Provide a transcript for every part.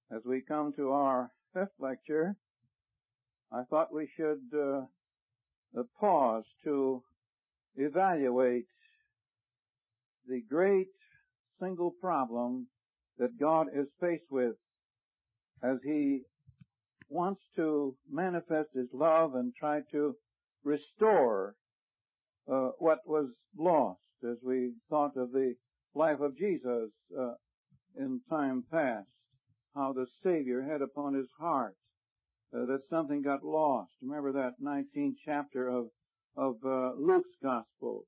As we come to our fifth lecture, I thought we should pause to evaluate the great single problem that God is faced with as He wants to manifest His love and try to restore what was lost, as we thought of the life of Jesus in time past, how the Savior had upon His heart that something got lost. Remember that 19th chapter of Luke's Gospel.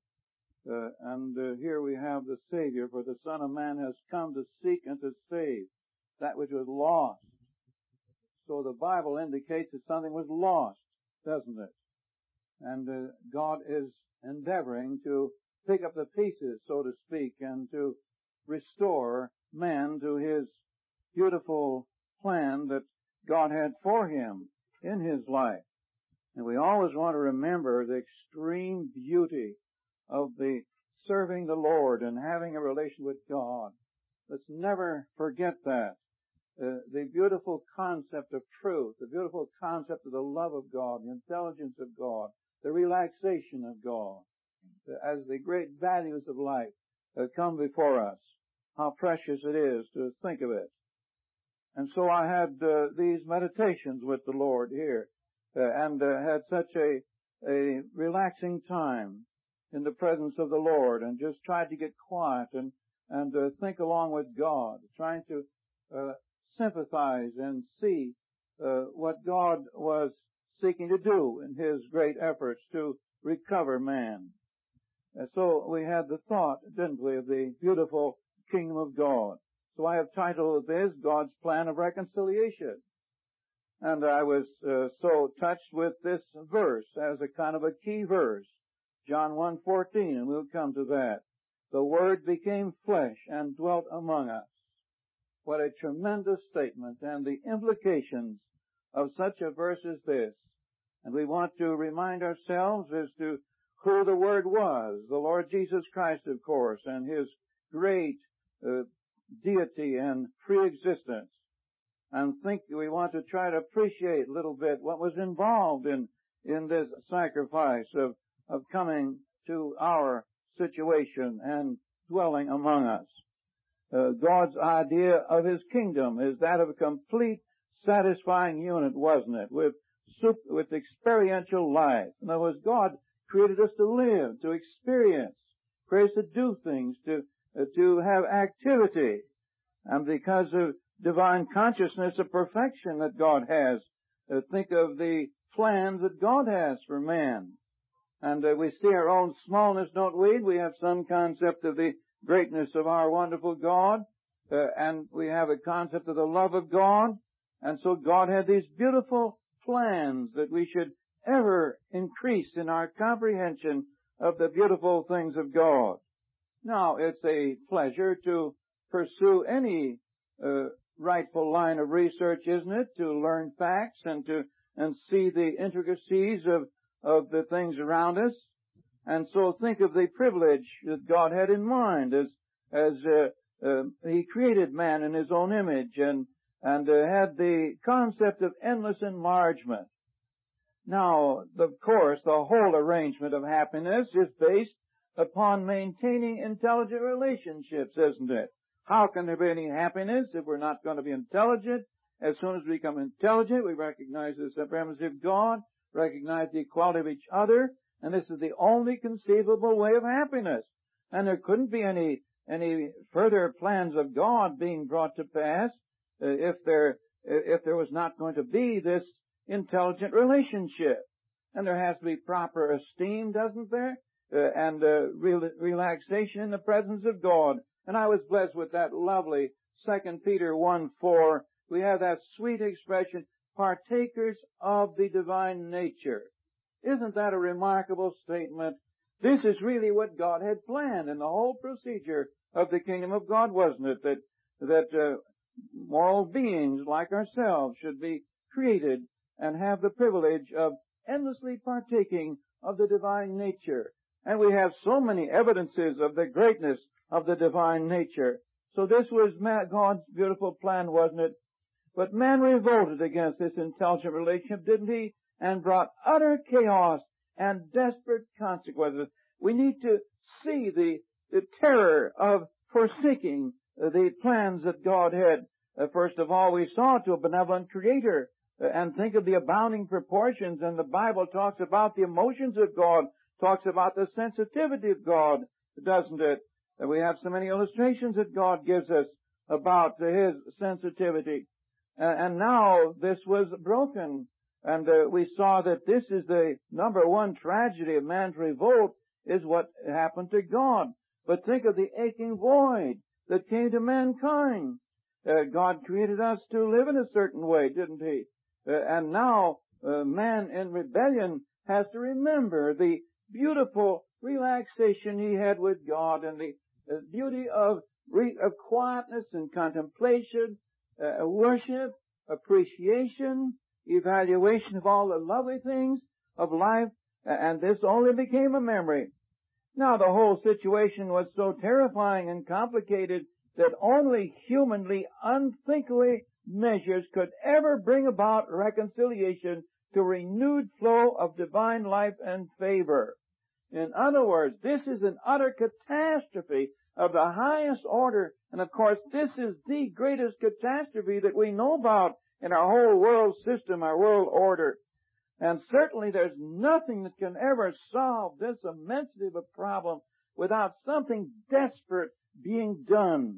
And here we have the Savior, for the Son of Man has come to seek and to save that which was lost. So the Bible indicates that something was lost, doesn't it? And God is endeavoring to pick up the pieces, so to speak, and to restore man to his beautiful plan that God had for him in his life. And we always want to remember the extreme beauty of the serving the Lord and having a relation with God. Let's never forget that. The beautiful concept of truth, the beautiful concept of the love of God, the intelligence of God, the relaxation of God, as the great values of life come before us. How precious it is to think of it. And so I had these meditations with the Lord here, and had such a relaxing time in the presence of the Lord, and just tried to get quiet and think along with God, trying to sympathize and see what God was seeking to do in His great efforts to recover man. And so we had the thought, didn't we, of the beautiful kingdom of God. So I have titled this, God's Plan of Reconciliation. And I was so touched with this verse as a kind of a key verse, John 1:14, and we'll come to that. The Word became flesh and dwelt among us. What a tremendous statement, and the implications of such a verse as this. And we want to remind ourselves as to who the Word was, the Lord Jesus Christ, of course, and His great deity and pre-existence. And we want to try to appreciate a little bit what was involved in this sacrifice of coming to our situation and dwelling among us. God's idea of His kingdom is that of a complete, satisfying unit, wasn't it? With experiential life. In other words, God created us to live, to experience, created us to do things, to have activity. And because of divine consciousness of perfection that God has, think of the plans that God has for man. And we see our own smallness, don't we? We have some concept of the greatness of our wonderful God, and we have a concept of the love of God. And so God had these beautiful plans that we should ever increase in our comprehension of the beautiful things of God. Now, it's a pleasure to pursue any rightful line of research, isn't it? To learn facts and see the intricacies of the things around us. And so think of the privilege that God had in mind as He created man in His own image and had the concept of endless enlargement. Now, of course, the whole arrangement of happiness is based upon maintaining intelligent relationships, isn't it? How can there be any happiness if we're not going to be intelligent? As soon as we become intelligent, we recognize the supremacy of God, recognize the equality of each other, and this is the only conceivable way of happiness. And there couldn't be any further plans of God being brought to pass if there was not going to be this intelligent relationship. And there has to be proper esteem, doesn't there? And relaxation in the presence of God. And I was blessed with that lovely 2 Peter 1:4. We have that sweet expression, partakers of the divine nature. Isn't that a remarkable statement? This is really what God had planned in the whole procedure of the kingdom of God, wasn't it? That moral beings like ourselves should be created and have the privilege of endlessly partaking of the divine nature. And we have so many evidences of the greatness of the divine nature. So this was God's beautiful plan, wasn't it? But man revolted against this intelligent relationship, didn't he? And brought utter chaos and desperate consequences. We need to see the terror of forsaking the plans that God had. First of all, we saw to a benevolent Creator, and think of the abounding proportions, and the Bible talks about the emotions of God, talks about the sensitivity of God, doesn't it? And we have so many illustrations that God gives us about His sensitivity. And now this was broken, and we saw that this is the number one tragedy of man's revolt, is what happened to God. But think of the aching void that came to mankind. God created us to live in a certain way, didn't He? And now man in rebellion has to remember the beautiful relaxation he had with God, and the beauty of quietness and contemplation, worship, appreciation, evaluation of all the lovely things of life, and this only became a memory. Now the whole situation was so terrifying and complicated that only humanly unthinkable measures could ever bring about reconciliation to renewed flow of divine life and favor. In other words, this is an utter catastrophe of the highest order, and of course this is the greatest catastrophe that we know about in our whole world system, our world order. And certainly there's nothing that can ever solve this immensity of a problem without something desperate being done.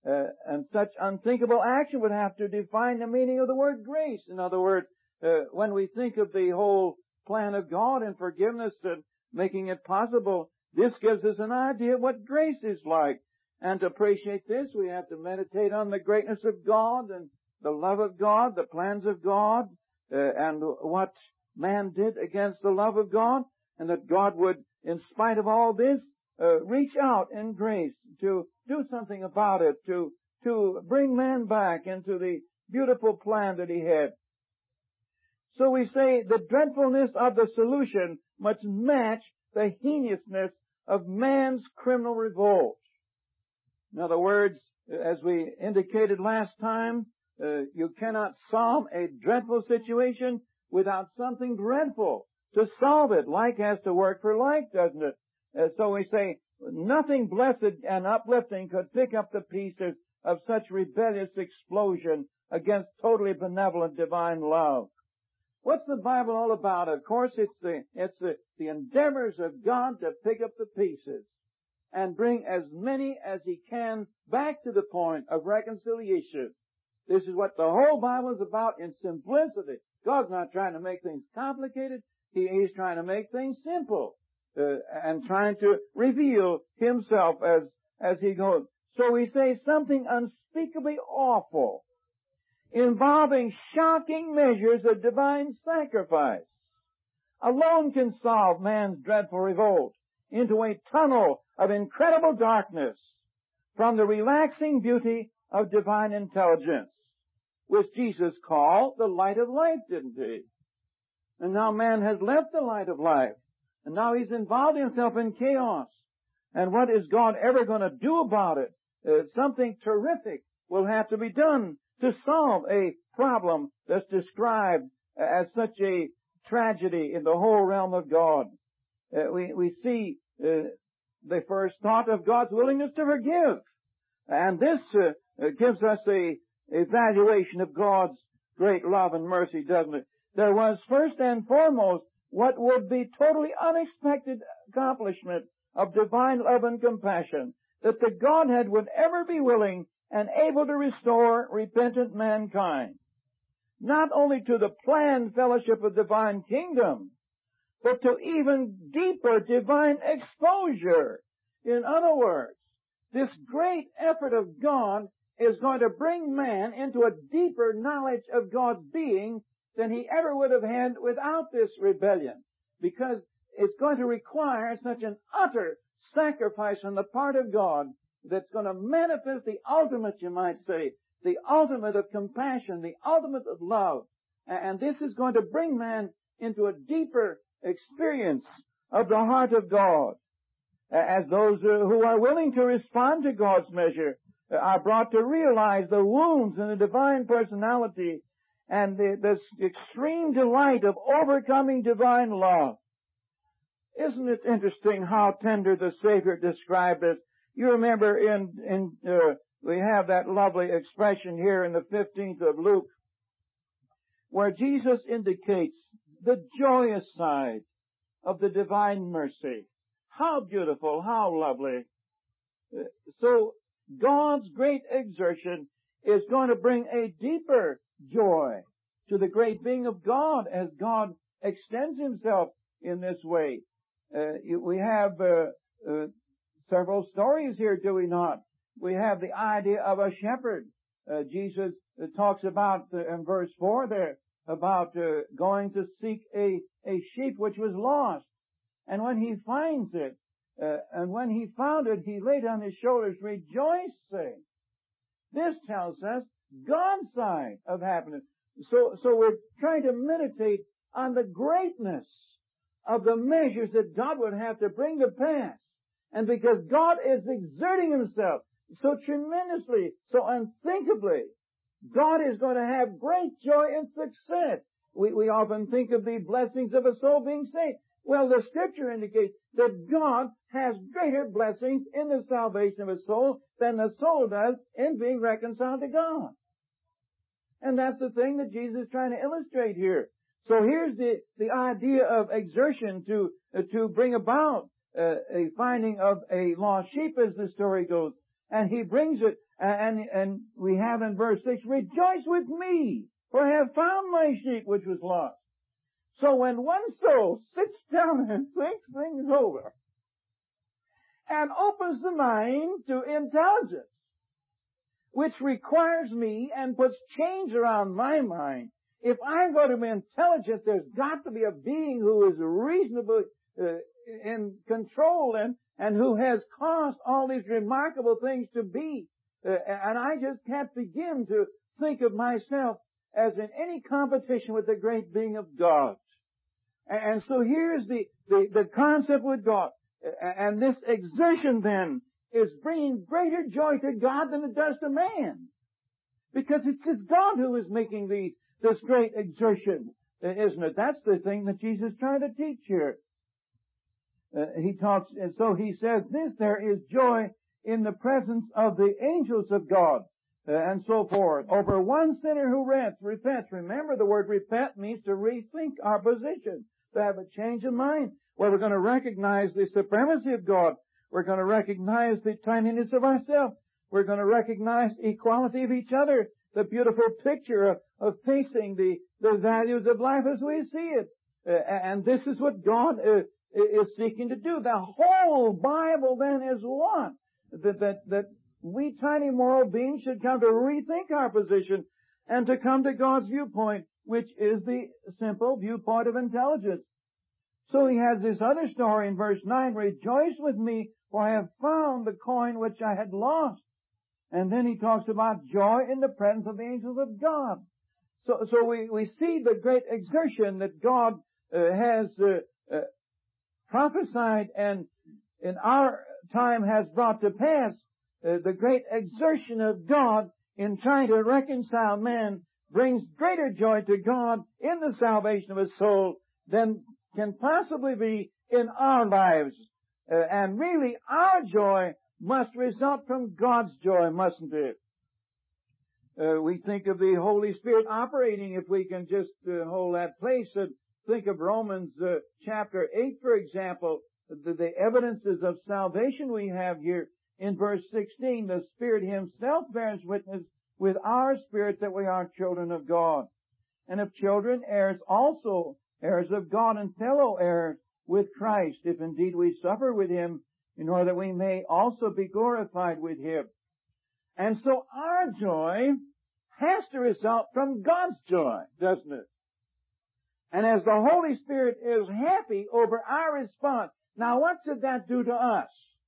And such unthinkable action would have to define the meaning of the word grace. In other words, when we think of the whole plan of God and forgiveness and making it possible, this gives us an idea of what grace is like. And to appreciate this, we have to meditate on the greatness of God and the love of God, the plans of God, and what man did against the love of God, and that God would, in spite of all this, reach out in grace to do something about it, to bring man back into the beautiful plan that He had. So we say the dreadfulness of the solution must match the heinousness of man's criminal revolt. In other words, as we indicated last time, you cannot solve a dreadful situation without something dreadful to solve it. Like has to work for like, doesn't it? So we say nothing blessed and uplifting could pick up the pieces of such rebellious explosion against totally benevolent divine love. What's the Bible all about? Of course, it's the endeavors of God to pick up the pieces and bring as many as He can back to the point of reconciliation. This is what the whole Bible is about in simplicity. God's not trying to make things complicated. He's trying to make things simple, and trying to reveal Himself as He goes. So we say something unspeakably awful, involving shocking measures of divine sacrifice, alone can solve man's dreadful revolt into a tunnel of incredible darkness from the relaxing beauty of divine intelligence, which Jesus called the light of life, didn't He? And now man has left the light of life, and now he's involved himself in chaos. And what is God ever going to do about it? Something terrific will have to be done to solve a problem that's described as such a tragedy in the whole realm of God. We see the first thought of God's willingness to forgive. And this gives us a evaluation of God's great love and mercy, doesn't it? There was first and foremost what would be totally unexpected accomplishment of divine love and compassion, that the Godhead would ever be willing and able to restore repentant mankind, not only to the planned fellowship of divine kingdom, but to even deeper divine exposure. In other words, this great effort of God is going to bring man into a deeper knowledge of God's being than he ever would have had without this rebellion, because it's going to require such an utter sacrifice on the part of God that's going to manifest the ultimate, you might say, the ultimate of compassion, the ultimate of love. And this is going to bring man into a deeper experience of the heart of God. As those who are willing to respond to God's measure, are brought to realize the wounds in the divine personality and the extreme delight of overcoming divine love. Isn't it interesting how tender the Savior described it? You remember we have that lovely expression here in the 15th of Luke, where Jesus indicates the joyous side of the divine mercy. How beautiful, how lovely. So God's great exertion is going to bring a deeper joy to the great being of God as God extends Himself in this way. We have several stories here, do we not? We have the idea of a shepherd. Jesus talks about, in verse 4 there, about going to seek a sheep which was lost. And when he finds it, and when he found it, he laid on his shoulders rejoicing. This tells us God's side of happiness. So we're trying to meditate on the greatness of the measures that God would have to bring to pass. And because God is exerting Himself so tremendously, so unthinkably, God is going to have great joy and success. We often think of the blessings of a soul being saved. Well, the Scripture indicates that God has greater blessings in the salvation of a soul than the soul does in being reconciled to God. And that's the thing that Jesus is trying to illustrate here. So here's the idea of exertion to bring about a finding of a lost sheep, as the story goes. And He brings it, and we have in verse 6, rejoice with me, for I have found my sheep which was lost. So when one soul sits down and thinks things over, and opens the mind to intelligence, which requires me and puts chains around my mind, if I'm going to be intelligent, there's got to be a being who is reasonably in control and who has caused all these remarkable things to be. And I just can't begin to think of myself as in any competition with the great being of God. And so here's the concept with God. And this exertion then is bringing greater joy to God than it does to man. Because it's God who is making this great exertion, isn't it? That's the thing that Jesus is trying to teach here. And so he says this, there is joy in the presence of the angels of God, and so forth. Over one sinner who repents. Remember, the word repent means to rethink our position, to have a change of mind, where we're going to recognize the supremacy of God. We're going to recognize the tininess of ourselves. We're going to recognize equality of each other, the beautiful picture of facing the values of life as we see it. And this is what God is seeking to do. The whole Bible then is one. That we tiny moral beings should come to rethink our position and to come to God's viewpoint, which is the simple viewpoint of intelligence. So he has this other story in verse 9, rejoice with me, for I have found the coin which I had lost. And then he talks about joy in the presence of the angels of God. So we see the great exertion that God has prophesied and in our time has brought to pass. The great exertion of God in trying to reconcile man brings greater joy to God in the salvation of his soul than can possibly be in our lives. And really, our joy must result from God's joy, mustn't it? We think of the Holy Spirit operating, if we can just hold that place, and think of Romans chapter 8, for example, the evidences of salvation we have here. In verse 16, the Spirit Himself bears witness with our spirit that we are children of God. And if children, heirs also, heirs of God and fellow heirs with Christ, if indeed we suffer with Him, in order that we may also be glorified with Him. And so our joy has to result from God's joy, doesn't it? And as the Holy Spirit is happy over our response, now what should that do to us?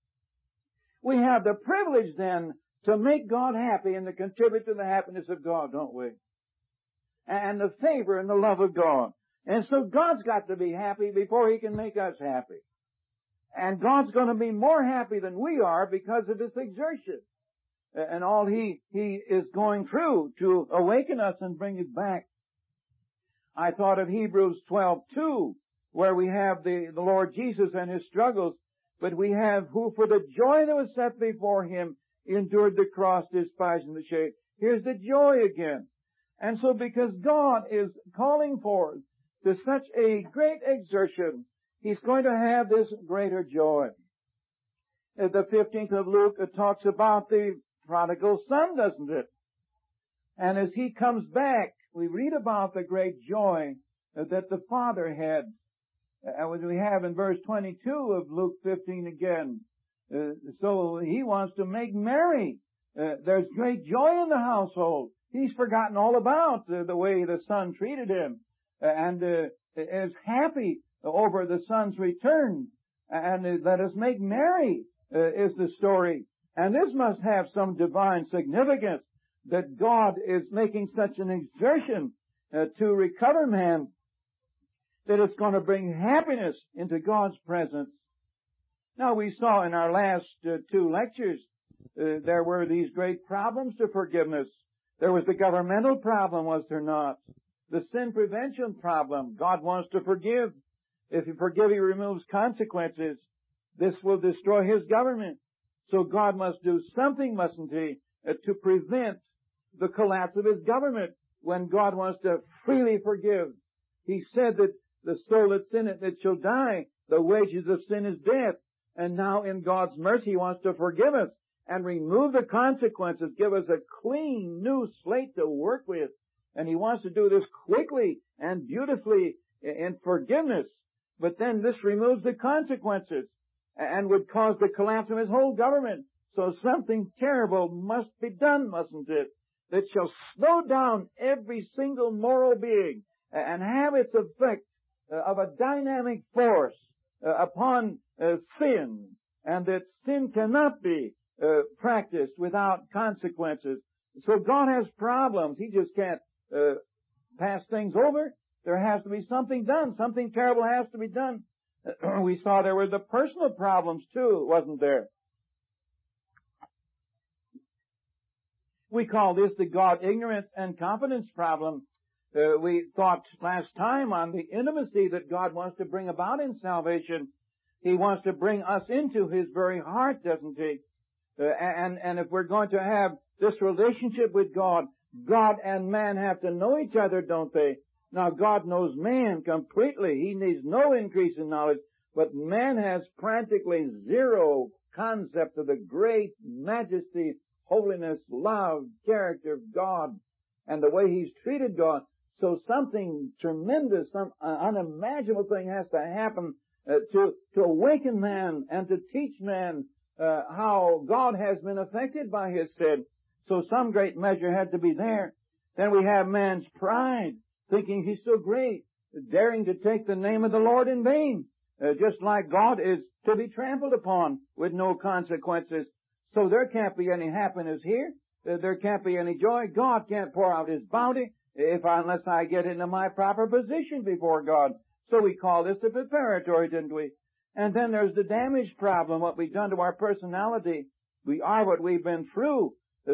We have the privilege then to make God happy and to contribute to the happiness of God, don't we? And the favor and the love of God. And so God's got to be happy before He can make us happy. And God's going to be more happy than we are because of this exertion. and all He is going through to awaken us and bring us back. I thought of Hebrews 12:2, where we have the Lord Jesus and His struggles, but we have who for the joy that was set before Him endured the cross, despising the shame. Here's the joy again. And so because God is calling forth to such a great exertion, He's going to have this greater joy. The 15th of Luke, it talks about the prodigal son, doesn't it? And as he comes back, we read about the great joy that the father had. And we have in verse 22 of Luke 15 again. So he wants to make merry. There's great joy in the household. He's forgotten all about the way the son treated him, and is happy over the son's return. And let us make merry is the story. And this must have some divine significance, that God is making such an exertion to recover man, that it's going to bring happiness into God's presence. Now, we saw in our last two lectures, there were these great problems to forgiveness. There was the governmental problem, was there not? The sin prevention problem. God wants to forgive. If you forgive, He removes consequences. This will destroy His government. So God must do something, mustn't He, to prevent the collapse of His government when God wants to freely forgive. He said that the soul that sinneth, it shall die. The wages of sin is death. And now in God's mercy, He wants to forgive us and remove the consequences, give us a clean new slate to work with. And He wants to do this quickly and beautifully in forgiveness. But then this removes the consequences and would cause the collapse of His whole government. So something terrible must be done, mustn't it? That shall slow down every single moral being and have its effect of a dynamic force upon sin, and that sin cannot be practiced without consequences. So God has problems. He just can't pass things over. There has to be something done. Something terrible has to be done. We saw there were the personal problems too, wasn't there? We call this the God ignorance and confidence problem. We thought last time on the intimacy that God wants to bring about in salvation. He wants to bring us into His very heart, doesn't He? And if we're going to have this relationship with God, God and man have to know each other, don't they? Now, God knows man completely. He needs no increase in knowledge. But man has practically zero concept of the great majesty, holiness, love, character of God, and the way He's treated God. So something tremendous, some unimaginable thing has to happen to awaken man and to teach man how God has been affected by his sin. So some great measure had to be there. Then we have man's pride, thinking he's so great, daring to take the name of the Lord in vain, just like God is to be trampled upon with no consequences. So there can't be any happiness here. There can't be any joy. God can't pour out His bounty unless I get into my proper position before God. So we call this the preparatory, didn't we? And then there's the damage problem, what we've done to our personality. We are what we've been through.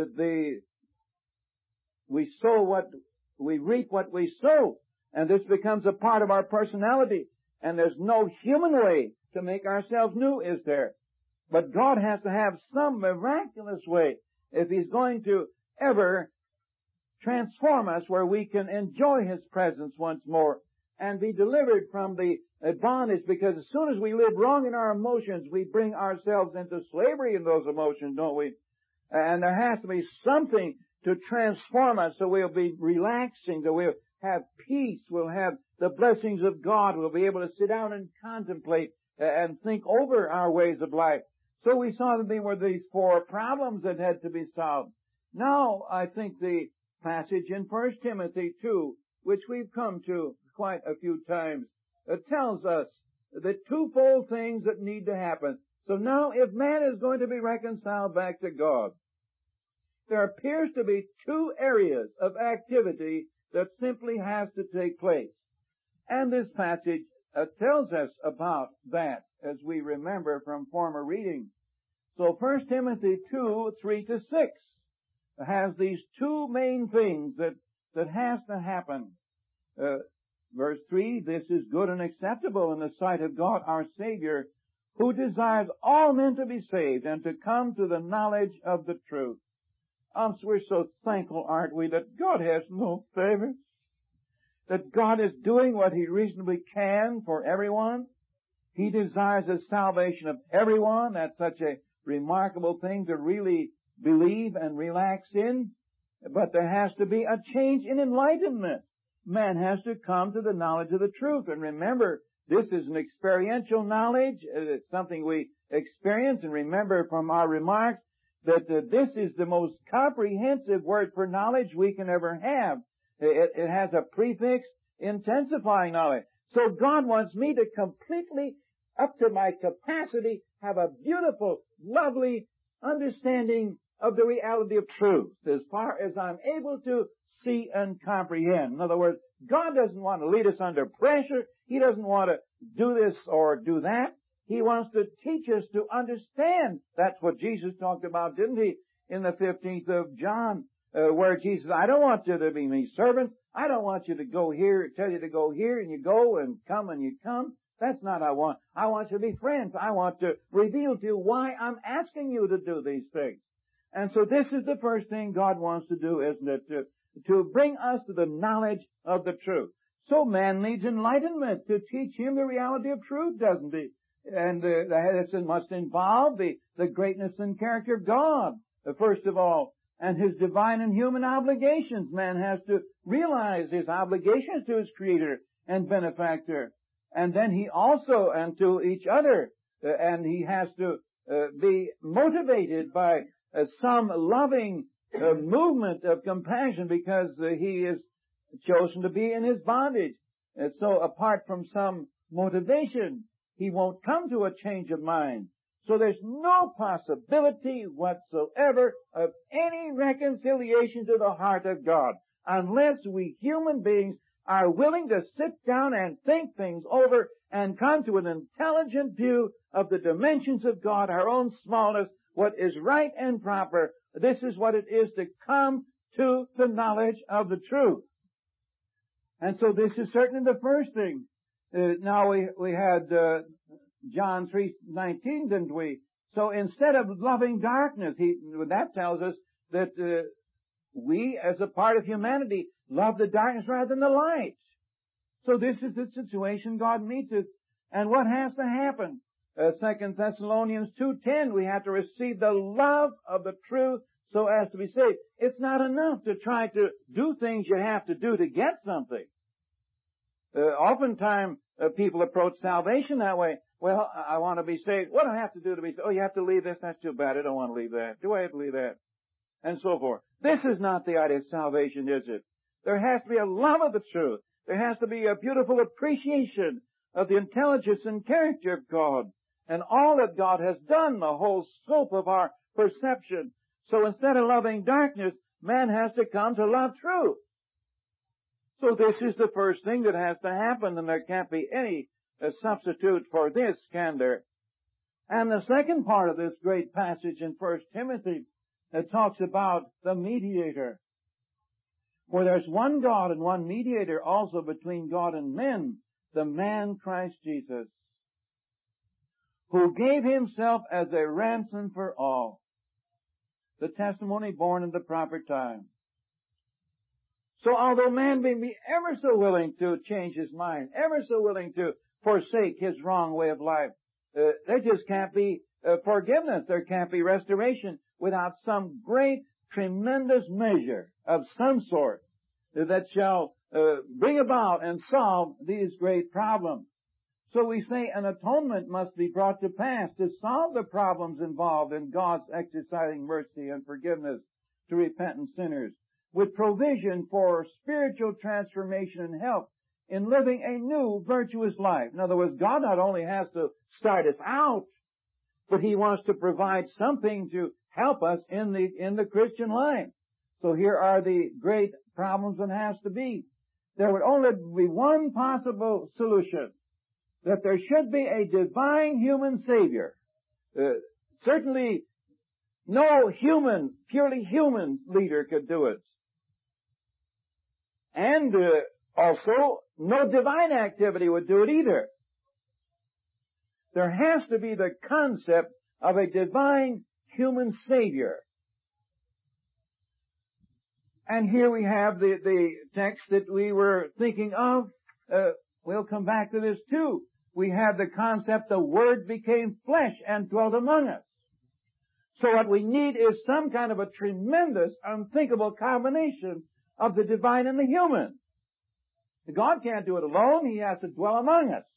We sow what we reap, what we sow, and this becomes a part of our personality. And there's no human way to make ourselves new, is there? But God has to have some miraculous way if He's going to ever transform us where we can enjoy His presence once more and be delivered from the bondage, because as soon as we live wrong in our emotions, we bring ourselves into slavery in those emotions, don't we? And there has to be something to transform us so we'll be relaxing, so we'll have peace, we'll have the blessings of God, we'll be able to sit down and contemplate and think over our ways of life. So we saw that there were these four problems that had to be solved. Now, I think the passage in 1 Timothy 2, which we've come to quite a few times, tells us the twofold things that need to happen. So now, if man is going to be reconciled back to God, there appears to be two areas of activity that simply has to take place. And this passage tells us about that, as we remember from former reading. So 1 Timothy 2, 3 to 6. has these two main things that has to happen. Verse 3, this is good and acceptable in the sight of God our Savior, who desires all men to be saved and to come to the knowledge of the truth. We're so thankful, aren't we, that God has no favorites, that God is doing what He reasonably can for everyone. He desires the salvation of everyone. That's such a remarkable thing to really believe and relax in. But there has to be a change in enlightenment. Man has to come to the knowledge of the truth. And remember, this is an experiential knowledge. It's something we experience. And remember from our remarks that this is the most comprehensive word for knowledge we can ever have. It has a prefix intensifying knowledge. So God wants me to completely, up to my capacity, have a beautiful, lovely understanding of the reality of truth as far as I'm able to see and comprehend. In other words, God doesn't want to lead us under pressure. He doesn't want to do this or do that. He wants to teach us to understand. That's what Jesus talked about, didn't He, in the 15th of John, where Jesus said, I don't want you to be my servants. I don't want you to go here, tell you to go here, and you go, and you come. That's not what I want. I want you to be friends. I want to reveal to you why I'm asking you to do these things. And so this is the first thing God wants to do, isn't it? To bring us to the knowledge of the truth. So man needs enlightenment to teach him the reality of truth, doesn't he? And this must involve the greatness and character of God, first of all, and His divine and human obligations. Man has to realize his obligations to his Creator and Benefactor. And then he also, and to each other, and he has to be motivated by some loving movement of compassion because he is chosen to be in his bondage. So apart from some motivation, he won't come to a change of mind. So there's no possibility whatsoever of any reconciliation to the heart of God unless we human beings are willing to sit down and think things over and come to an intelligent view of the dimensions of God, our own smallness, what is right and proper. This is what it is to come to the knowledge of the truth. And so this is certainly the first thing. Now we had John 3:19, didn't we? So instead of loving darkness, that tells us that we, as a part of humanity, love the darkness rather than the light. So this is the situation God meets us. And what has to happen? 2 Thessalonians 2:10, we have to receive the love of the truth so as to be saved. It's not enough to try to do things you have to do to get something. Oftentimes, people approach salvation that way. Well, I want to be saved. What do I have to do to be saved? Oh, you have to leave this? That's too bad. I don't want to leave that. Do I have to leave that? And so forth. This is not the idea of salvation, is it? There has to be a love of the truth. There has to be a beautiful appreciation of the intelligence and character of God and all that God has done, the whole scope of our perception. So instead of loving darkness, man has to come to love truth. So this is the first thing that has to happen, and there can't be any substitute for this, can there? And the second part of this great passage in 1 Timothy that talks about the mediator. For there's one God and one mediator also between God and men, the man Christ Jesus, who gave Himself as a ransom for all. The testimony born in the proper time. So although man may be ever so willing to change his mind, ever so willing to forsake his wrong way of life, there just can't be forgiveness. There can't be restoration without some great, tremendous measure of some sort that shall bring about and solve these great problems. So we say an atonement must be brought to pass to solve the problems involved in God's exercising mercy and forgiveness to repentant sinners, with provision for spiritual transformation and help in living a new virtuous life. In other words, God not only has to start us out, but He wants to provide something to help us in the Christian life. So here are the great problems that has to be. There would only be one possible solution, that there should be a divine human Savior. Certainly No human, purely human leader could do it. And also, no divine activity would do it either. There has to be the concept of a divine human Savior. And here we have the text that we were thinking of. We'll come back to this too. We have the concept the Word became flesh and dwelt among us. So what we need is some kind of a tremendous, unthinkable combination of the divine and the human. God can't do it alone. He has to dwell among us.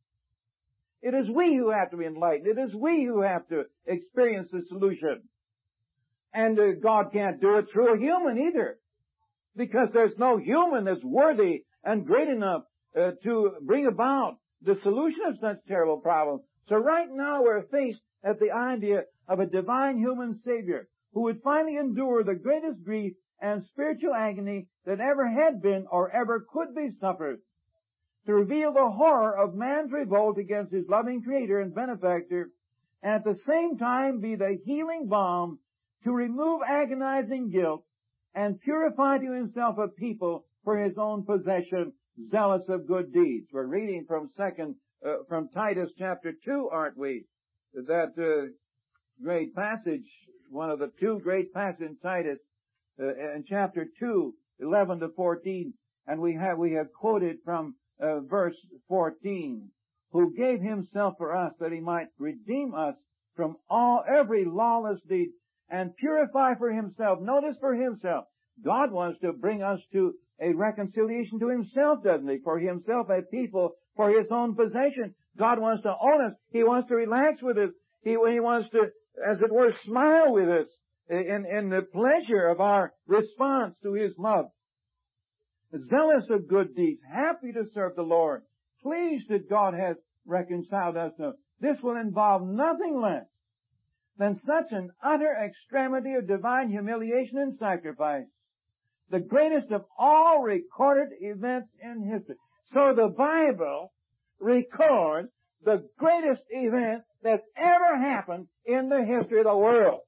It is we who have to be enlightened. It is we who have to experience the solution. And God can't do it through a human either. Because there's no human that's worthy and great enough to bring about the solution of such terrible problems. So right now we're faced at the idea of a divine human Savior who would finally endure the greatest grief and spiritual agony that ever had been or ever could be suffered, to reveal the horror of man's revolt against his loving Creator and Benefactor, and at the same time be the healing balm to remove agonizing guilt and purify to himself a people for his own possession, zealous of good deeds. We're reading from Titus chapter 2, aren't we? That great passage, one of the two great passages in Titus, in chapter 2, 11 to 14, and we have quoted from verse 14, who gave himself for us that he might redeem us from every lawless deed and purify for himself. Notice, for himself. God wants to bring us to a reconciliation to himself, doesn't he? For himself, a people for his own possession. God wants to own us. He wants to relax with us. He wants to, as it were, smile with us in the pleasure of our response to his love. Zealous of good deeds, happy to serve the Lord, pleased that God has reconciled us. This will involve nothing less than such an utter extremity of divine humiliation and sacrifice, the greatest of all recorded events in history. So the Bible records the greatest event that's ever happened in the history of the world.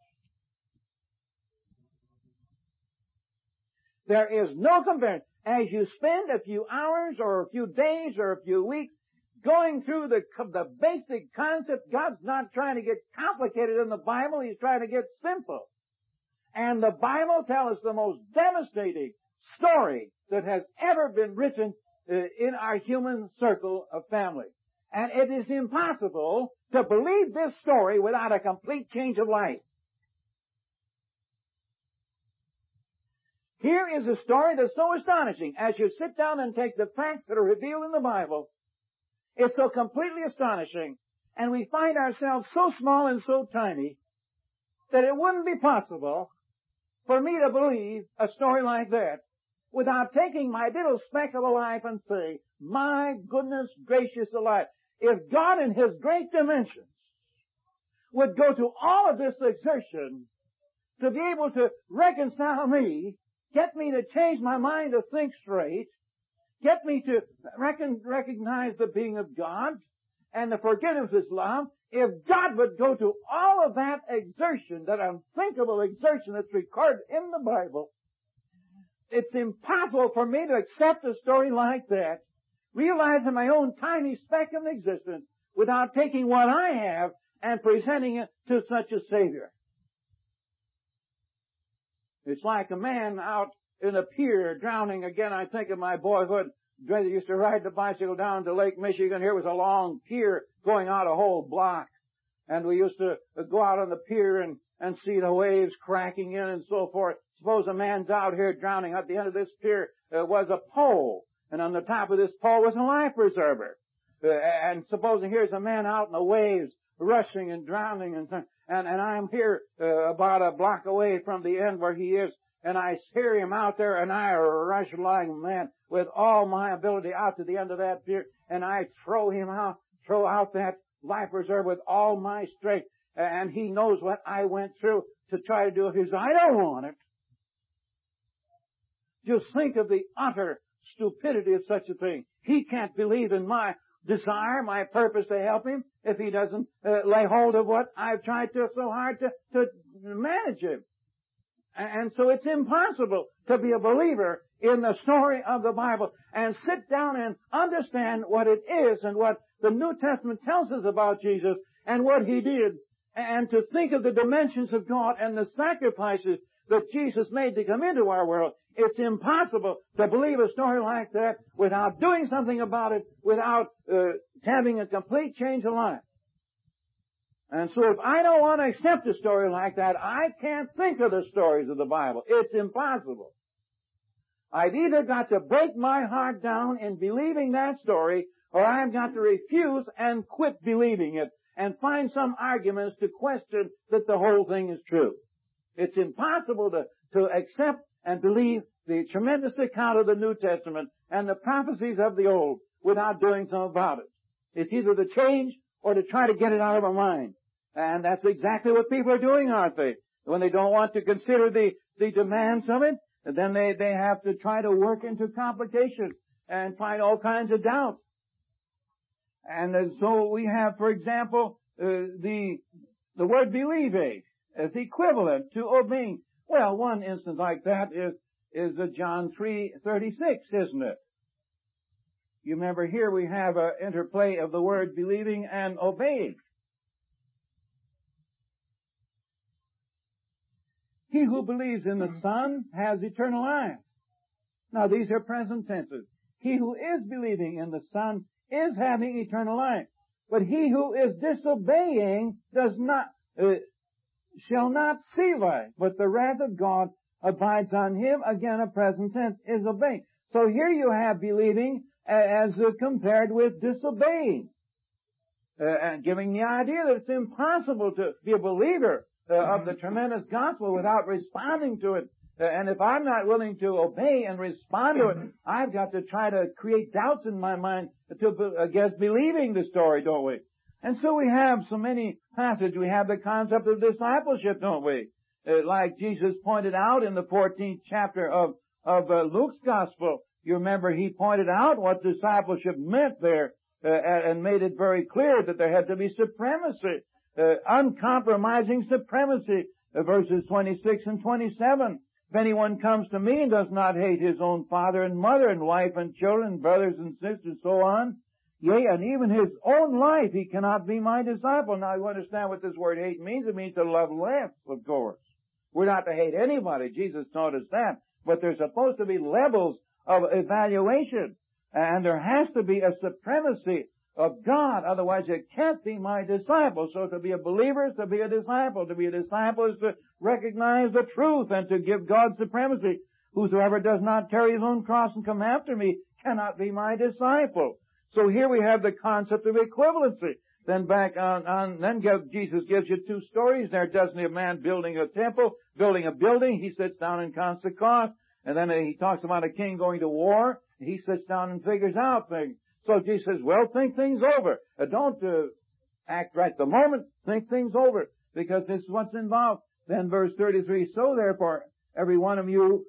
There is no comparison. As you spend a few hours or a few days or a few weeks going through the basic concept, God's not trying to get complicated in the Bible. He's trying to get simple. And the Bible tells us the most devastating story that has ever been written in our human circle of family. And it is impossible to believe this story without a complete change of life. Here is a story that's so astonishing. As you sit down and take the facts that are revealed in the Bible, it's so completely astonishing, and we find ourselves so small and so tiny that it wouldn't be possible for me to believe a story like that without taking my little speck of a life and say, my goodness gracious alive, if God in His great dimensions would go to all of this exertion to be able to reconcile me, get me to change my mind to think straight, get me to recognize the being of God and the forgiveness of His love, if God would go to all of that exertion, that unthinkable exertion that's recorded in the Bible, it's impossible for me to accept a story like that, realizing my own tiny speck of existence, without taking what I have and presenting it to such a Savior. It's like a man out in a pier drowning. Again, I think of my boyhood. They used to ride the bicycle down to Lake Michigan. Here was a long pier going out a whole block. And we used to go out on the pier and see the waves cracking in and so forth. Suppose a man's out here drowning. At the end of this pier was a pole. And on the top of this pole was a life preserver. And supposing here's a man out in the waves rushing and drowning and I'm here about a block away from the end where he is, and I hear him out there, and I rush like a man with all my ability out to the end of that pier, and I throw out that life preserver with all my strength, and he knows what I went through to try to do it. He says, I don't want it. Just think of the utter stupidity of such a thing. He can't believe in my desire, my purpose to help him. if he doesn't lay hold of what I've tried so hard to manage him. And so it's impossible to be a believer in the story of the Bible and sit down and understand what it is and what the New Testament tells us about Jesus and what He did, and to think of the dimensions of God and the sacrifices that Jesus made to come into our world. It's impossible to believe a story like that without doing something about it, without having a complete change of life. And so if I don't want to accept a story like that, I can't think of the stories of the Bible. It's impossible. I've either got to break my heart down in believing that story, or I've got to refuse and quit believing it and find some arguments to question that the whole thing is true. It's impossible to accept and believe the tremendous account of the New Testament and the prophecies of the Old without doing something about it. It's either to change or to try to get it out of our mind. And that's exactly what people are doing, aren't they? When they don't want to consider the demands of it, then they have to try to work into complications and find all kinds of doubts. And so we have, for example, the word believe as equivalent to obeying. Well, one instance like that is John 3:36, isn't it? You remember here we have an interplay of the word believing and obeying. He who believes in the Son has eternal life. Now these are present tenses. He who is believing in the Son is having eternal life. But he who is disobeying shall not see life, but the wrath of God abides on him. Again, a present tense is obeying. So here you have believing as compared with disobeying, and giving the idea that it's impossible to be a believer of the tremendous gospel without responding to it. And if I'm not willing to obey and respond to it, I've got to try to create doubts in my mind against believing the story, don't we? And so we have so many passages. We have the concept of discipleship, don't we? Like Jesus pointed out in the 14th chapter of Luke's gospel. You remember he pointed out what discipleship meant there, and made it very clear that there had to be supremacy, uncompromising supremacy, verses 26 and 27. If anyone comes to me and does not hate his own father and mother and wife and children, brothers and sisters, so on, yea, and even his own life, he cannot be my disciple. Now you understand what this word hate means. It means to love less, of course. We're not to hate anybody. Jesus taught us that. But there's supposed to be levels of evaluation. And there has to be a supremacy of God. Otherwise it can't be my disciple. So to be a believer is to be a disciple. To be a disciple is to recognize the truth and to give God supremacy. Whosoever does not carry his own cross and come after me cannot be my disciple. So here we have the concept of equivalency. Then Jesus gives you two stories there, doesn't he? A man building a temple, building a building. He sits down and counts the cost. And then he talks about a king going to war. He sits down and figures out things. So Jesus says, well, think things over. Don't act right the moment. Think things over. Because this is what's involved. Then verse 33, so therefore, every one of you,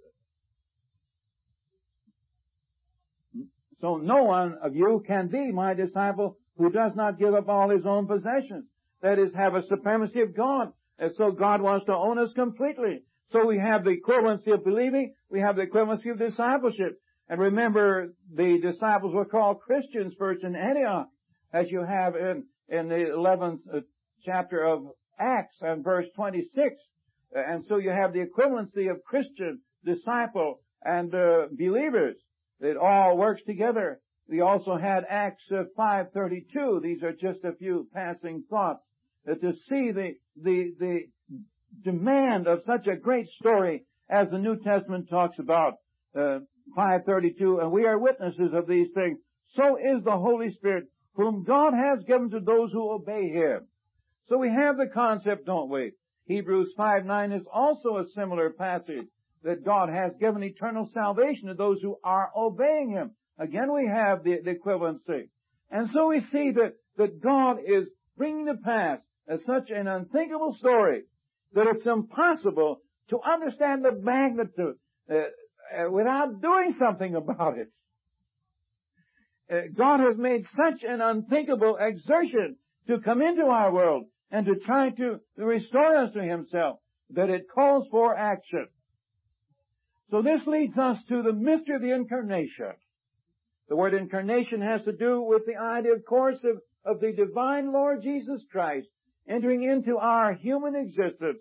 so no one of you can be my disciple who does not give up all his own possessions. That is, have a supremacy of God. And so God wants to own us completely. So we have the equivalency of believing. We have the equivalency of discipleship. And remember, the disciples were called Christians first in Antioch, as you have in the 11th chapter of Acts and verse 26. And so you have the equivalency of Christian, disciple, and believers. It all works together. We also had Acts 5:32. These are just a few passing thoughts to see the demand of such a great story as the New Testament talks about. 5:32, and we are witnesses of these things. So is the Holy Spirit, whom God has given to those who obey Him. So we have the concept, don't we? Hebrews 5:9 is also a similar passage, that God has given eternal salvation to those who are obeying Him. Again, we have the equivalency. And so we see that God is bringing to pass such an unthinkable story that it's impossible to understand the magnitude without doing something about it. God has made such an unthinkable exertion to come into our world and to try to restore us to Himself, that it calls for action. So this leads us to the mystery of the incarnation. The word incarnation has to do with the idea, of course, of the divine Lord Jesus Christ entering into our human existence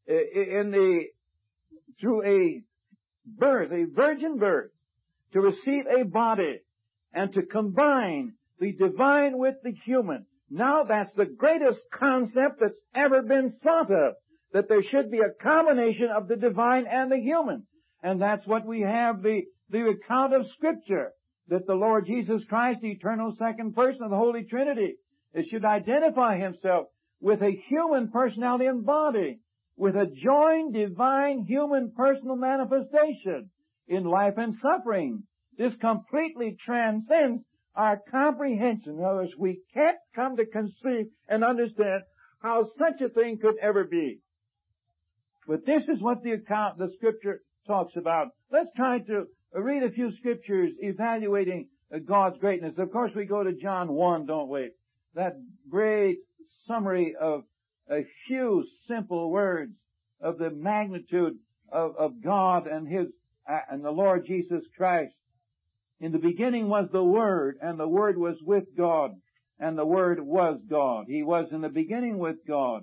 through a birth, a virgin birth, to receive a body and to combine the divine with the human. Now that's the greatest concept that's ever been thought of, that there should be a combination of the divine and the human. And that's what we have, the account of Scripture, that the Lord Jesus Christ, the eternal second person of the Holy Trinity, it should identify Himself with a human personality and body, with a joined divine human personal manifestation in life and suffering. This completely transcends our comprehension. In other words, we can't come to conceive and understand how such a thing could ever be. But this is what the Scripture talks about. Let's try to read a few Scriptures evaluating God's greatness. Of course, we go to John 1, don't we? That great summary of a few simple words of the magnitude of God and the Lord Jesus Christ. In the beginning was the Word, and the Word was with God, and the Word was God. He was in the beginning with God.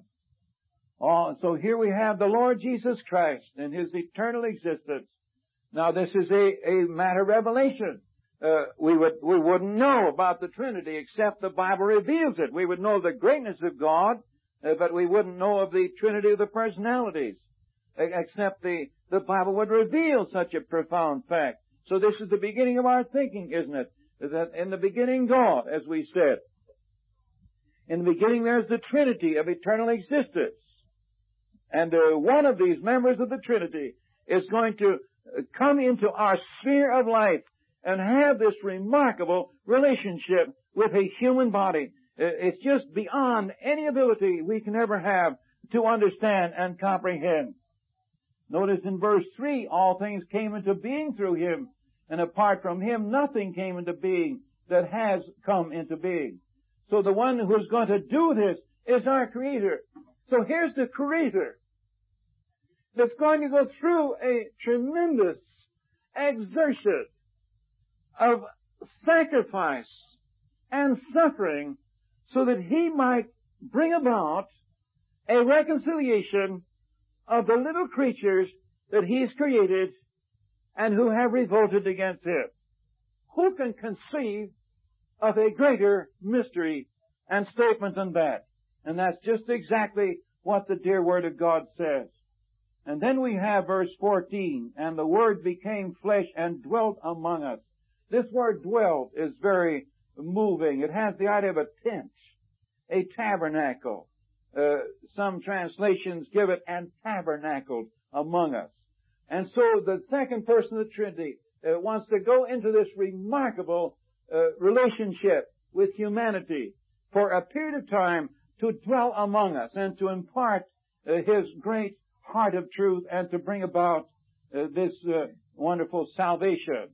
So here we have the Lord Jesus Christ in His eternal existence. Now this is a matter of revelation. We wouldn't know about the Trinity except the Bible reveals it. We would know the greatness of God, but we wouldn't know of the Trinity of the personalities, except the Bible would reveal such a profound fact. So this is the beginning of our thinking, isn't it? That in the beginning God, as we said. In the beginning there's the Trinity of eternal existence. And one of these members of the Trinity is going to come into our sphere of life and have this remarkable relationship with a human body. It's just beyond any ability we can ever have to understand and comprehend. Notice in verse 3, all things came into being through Him, and apart from Him nothing came into being that has come into being. So the one who's going to do this is our Creator. So here's the Creator that's going to go through a tremendous exertion of sacrifice and suffering so that He might bring about a reconciliation of the little creatures that He's created and who have revolted against Him. Who can conceive of a greater mystery and statement than that? And that's just exactly what the dear Word of God says. And then we have verse 14, and the Word became flesh and dwelt among us. This word dwelt is very moving. It has the idea of a tent, a tabernacle. Some translations give it and tabernacled among us. And so the second person of the Trinity wants to go into this remarkable relationship with humanity for a period of time to dwell among us and to impart His great heart of truth and to bring about this wonderful salvation.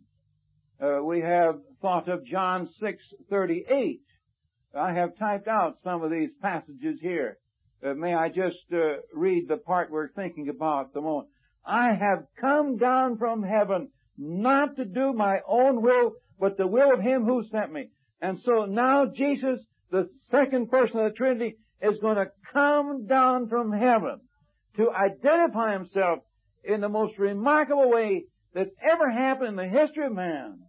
We have thought of John 6:38. I have typed out some of these passages here. May I just read the part we're thinking about at the moment. I have come down from heaven not to do my own will, but the will of Him who sent me. And so now Jesus, the second person of the Trinity, is going to come down from heaven to identify Himself in the most remarkable way that's ever happened in the history of man.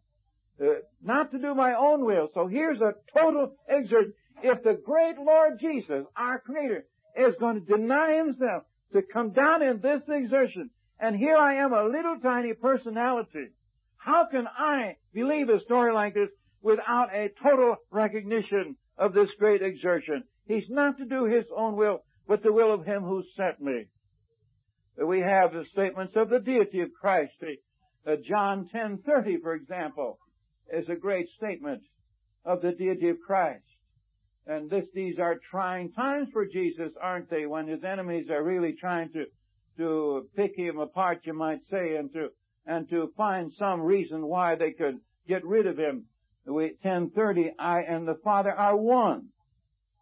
Not to do my own will. So here's a total exertion. If the great Lord Jesus, our Creator, is going to deny Himself to come down in this exertion, and here I am, a little tiny personality, how can I believe a story like this without a total recognition of this great exertion? He's not to do His own will, but the will of Him who sent me. We have the statements of the deity of Christ. John 10:30, for example, is a great statement of the deity of Christ. And these are trying times for Jesus, aren't they, when His enemies are really trying to pick Him apart, you might say, and to find some reason why they could get rid of Him. 10:30, I and the Father are one.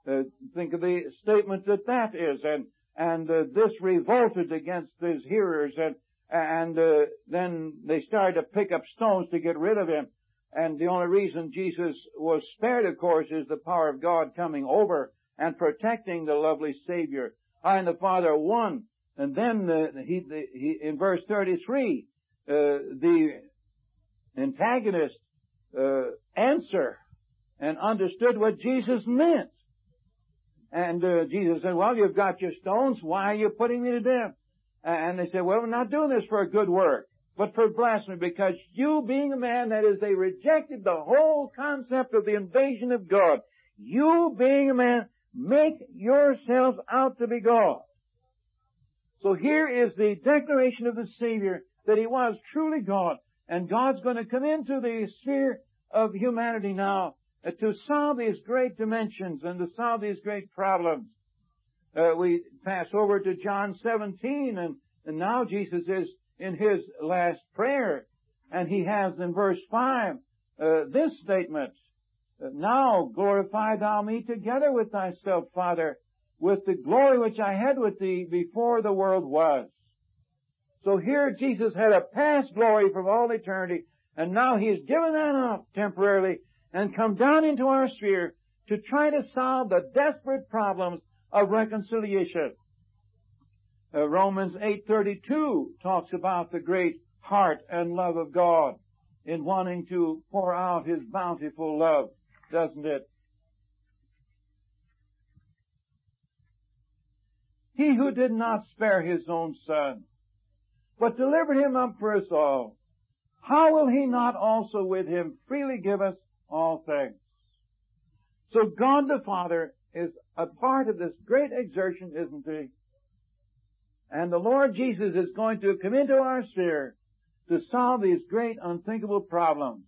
Think of the statement that is, and this revolted against his hearers, and then they started to pick up stones to get rid of him. And the only reason Jesus was spared, of course, is the power of God coming over and protecting the lovely Savior. I and the Father are one. And then he in verse 33, the antagonist answer and understood what Jesus meant. And Jesus said, well, you've got your stones. Why are you putting me to death? And they said, well, we're not doing this for a good work, but for blasphemy, because you, being a man, that is, they rejected the whole concept of the invasion of God. You, being a man, make yourselves out to be God. So here is the declaration of the Savior that He was truly God. And God's going to come into the sphere of humanity now to solve these great dimensions and to solve these great problems. We pass over to John 17, and now Jesus is in His last prayer. And He has in verse 5 this statement, now glorify Thou me together with Thyself, Father, with the glory which I had with Thee before the world was. So here Jesus had a past glory from all eternity, and now He has given that up temporarily and come down into our sphere to try to solve the desperate problems of reconciliation. Romans 8:32 talks about the great heart and love of God in wanting to pour out His bountiful love, doesn't it? He who did not spare His own Son, but delivered Him up for us all, how will He not also with Him freely give us all things? So God the Father is a part of this great exertion, isn't He? And the Lord Jesus is going to come into our sphere to solve these great unthinkable problems.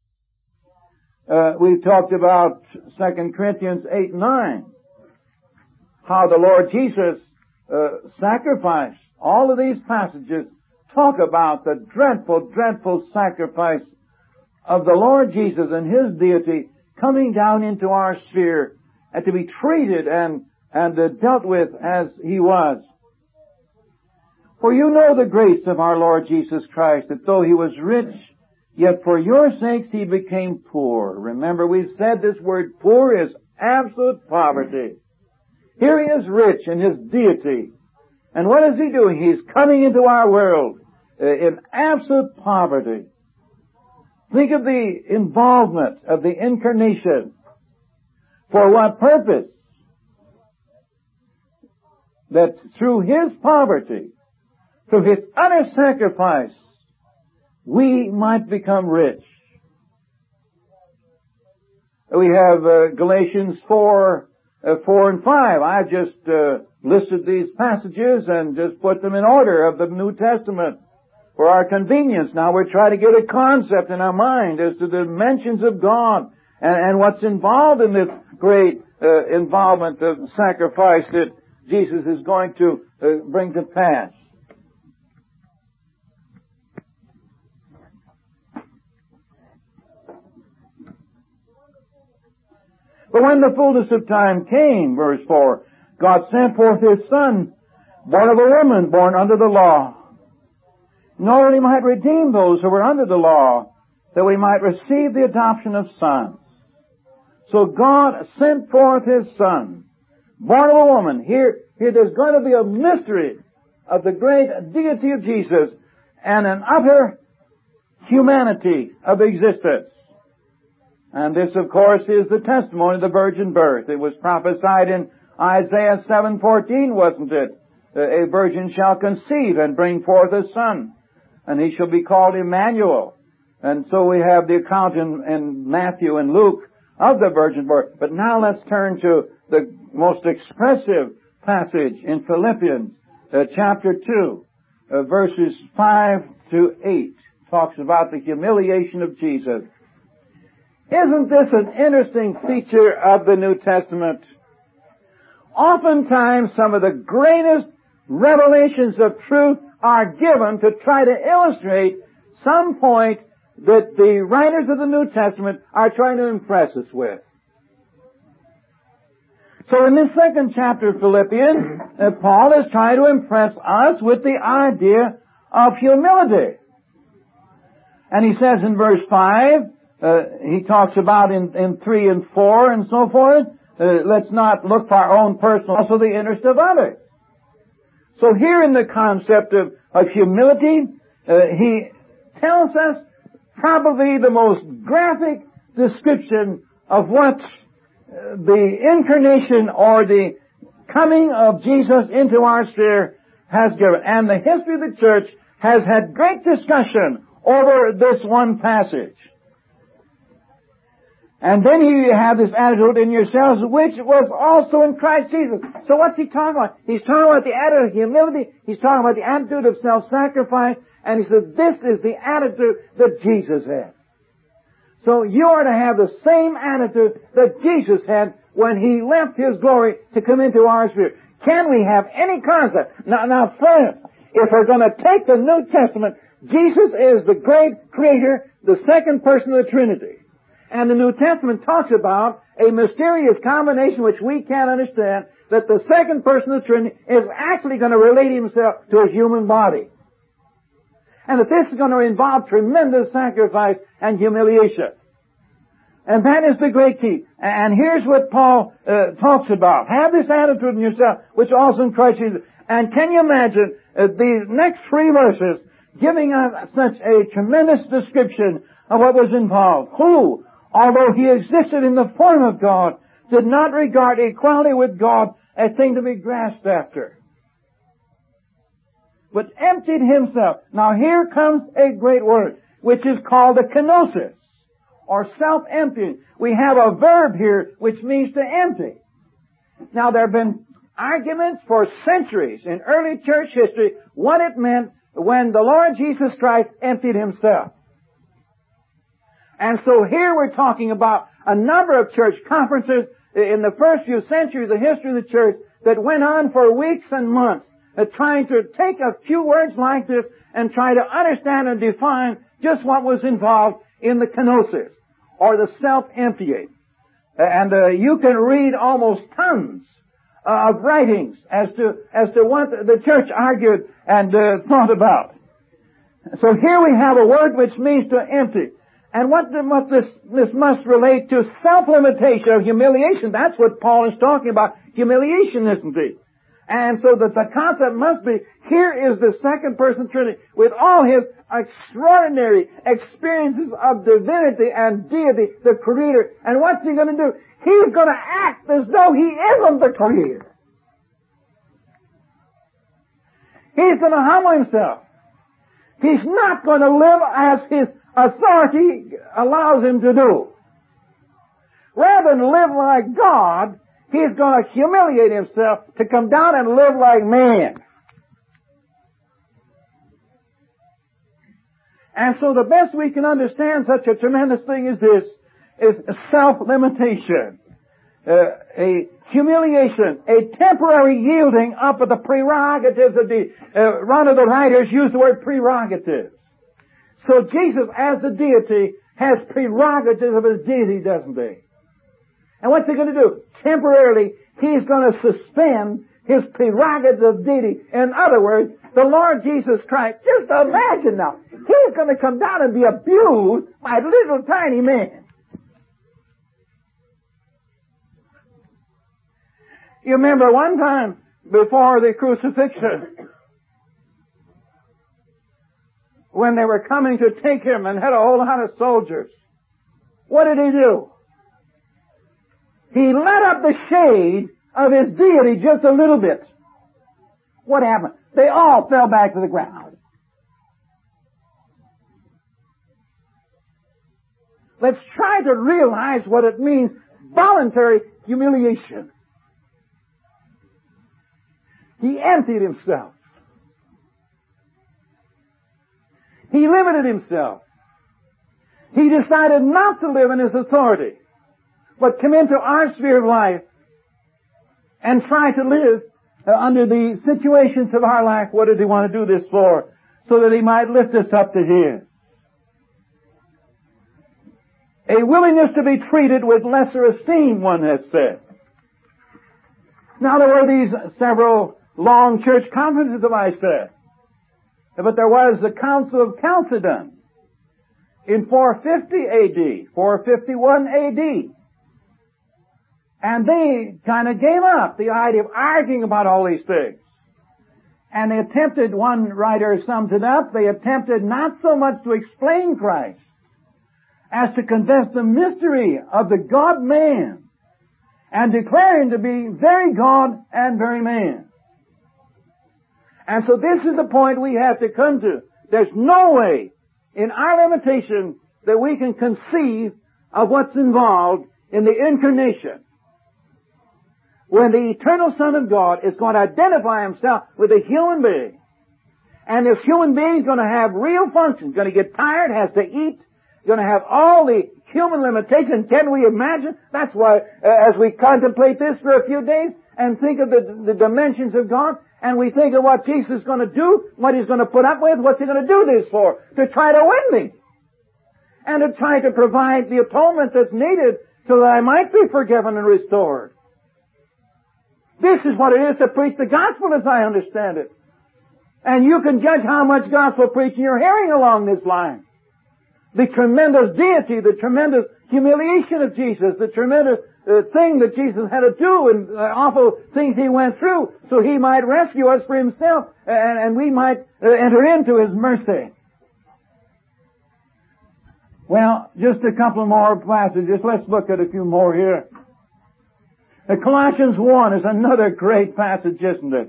We've talked about 2 Corinthians 8:9, how the Lord Jesus sacrificed. All of these passages talk about the dreadful, dreadful sacrifice of the Lord Jesus and His deity coming down into our sphere and to be treated and dealt with as He was. For you know the grace of our Lord Jesus Christ, that though He was rich, yet for your sakes He became poor. Remember, we've said this word poor is absolute poverty. Here He is rich in His deity. And what is He doing? He's coming into our world in absolute poverty. Think of the involvement of the incarnation. For what purpose? That through His poverty, through His utter sacrifice, we might become rich. We have Galatians 4 and 5. I just listed these passages and just put them in order of the New Testament for our convenience. Now we're trying to get a concept in our mind as to the dimensions of God and what's involved in this great involvement of sacrifice that Jesus is going to bring to pass. But when the fullness of time came, verse 4, God sent forth His Son, born of a woman, born under the law, in order that He might redeem those who were under the law, that we might receive the adoption of sons. So God sent forth His Son, born of a woman. Here there's going to be a mystery of the great deity of Jesus and an utter humanity of existence. And this, of course, is the testimony of the virgin birth. It was prophesied in Isaiah 7:14, wasn't it? A virgin shall conceive and bring forth a son, and he shall be called Emmanuel. And so we have the account in Matthew and Luke of the virgin birth. But now let's turn to the most expressive passage in Philippians chapter 2, verses 5 to 8. Talks about the humiliation of Jesus. Isn't this an interesting feature of the New Testament? Oftentimes some of the greatest revelations of truth are given to try to illustrate some point that the writers of the New Testament are trying to impress us with. So in this second chapter of Philippians, Paul is trying to impress us with the idea of humility. And he says in verse 5, he talks about in 3 and 4 and so forth, let's not look for our own personal, also the interest of others. So here in the concept of humility, he tells us probably the most graphic description of what the incarnation or the coming of Jesus into our sphere has given. And the history of the church has had great discussion over this one passage. And then you have this attitude in yourselves, which was also in Christ Jesus. So what's he talking about? He's talking about the attitude of humility. He's talking about the attitude of self-sacrifice. And he says, this is the attitude that Jesus had. So you are to have the same attitude that Jesus had when He left His glory to come into our sphere. Can we have any concept? Now friends, if we're going to take the New Testament, Jesus is the great creator, the second person of the Trinity. And the New Testament talks about a mysterious combination which we can't understand, that the second person of the Trinity is actually going to relate Himself to a human body. And that this is going to involve tremendous sacrifice and humiliation. And that is the great key. And here's what Paul talks about. Have this attitude in yourself, which also in Christ Jesus. And can you imagine these next 3 verses giving us such a tremendous description of what was involved? Who, although He existed in the form of God, did not regard equality with God a thing to be grasped after, but emptied Himself. Now here comes a great word, which is called the kenosis, or self-emptying. We have a verb here which means to empty. Now there have been arguments for centuries in early church history what it meant when the Lord Jesus Christ emptied Himself. And so here we're talking about a number of church conferences in the first few centuries of the history of the church that went on for weeks and months, trying to take a few words like this and try to understand and define just what was involved in the kenosis, or the self-emptying. And you can read almost tons of writings as to what the church argued and thought about. So here we have a word which means to empty. And what this must relate to self-limitation or humiliation. That's what Paul is talking about. Humiliation, isn't it? And so that the concept must be, here is the second person Trinity with all His extraordinary experiences of divinity and deity, the Creator. And what's He going to do? He's going to act as though He isn't the Creator. He's going to humble Himself. He's not going to live as His authority allows Him to do. Rather than live like God, He's going to humiliate Himself to come down and live like man. And so the best we can understand such a tremendous thing as this is self-limitation, a humiliation, a temporary yielding up of the prerogatives of the, one of the writers used the word prerogatives. So Jesus, as the deity, has prerogatives of His deity, doesn't He? And what's He going to do? Temporarily, He's going to suspend His prerogatives of deity. In other words, the Lord Jesus Christ, just imagine now, He's going to come down and be abused by little tiny men. You remember one time before the crucifixion, when they were coming to take Him and had a whole lot of soldiers, what did He do? He let up the shade of His deity just a little bit. What happened? They all fell back to the ground. Let's try to realize what it means, voluntary humiliation. He emptied Himself. He limited Himself. He decided not to live in His authority, but come into our sphere of life and try to live under the situations of our life. What did He want to do this for? So that He might lift us up to His. A willingness to be treated with lesser esteem, one has said. Now there were these several long church conferences, as I said. But there was the Council of Chalcedon in 450 AD, 451 AD. And they kind of gave up the idea of arguing about all these things. And they attempted, one writer sums it up, they attempted not so much to explain Christ as to confess the mystery of the God-man and declare Him to be very God and very man. And so this is the point we have to come to. There's no way in our limitation that we can conceive of what's involved in the incarnation, when the eternal Son of God is going to identify Himself with a human being. And this human being is going to have real functions, going to get tired, has to eat, going to have all the human limitations. Can we imagine? That's why, as we contemplate this for a few days and think of the dimensions of God, and we think of what Jesus is going to do, what He's going to put up with, what's He going to do this for? To try to win me. And to try to provide the atonement that's needed so that I might be forgiven and restored. This is what it is to preach the gospel as I understand it. And you can judge how much gospel preaching you're hearing along this line. The tremendous deity, the tremendous humiliation of Jesus, the tremendous thing that Jesus had to do and awful things He went through so He might rescue us for Himself and we might enter into His mercy. Well, just a couple more passages. Let's look at a few more here. Colossians 1 is another great passage, isn't it?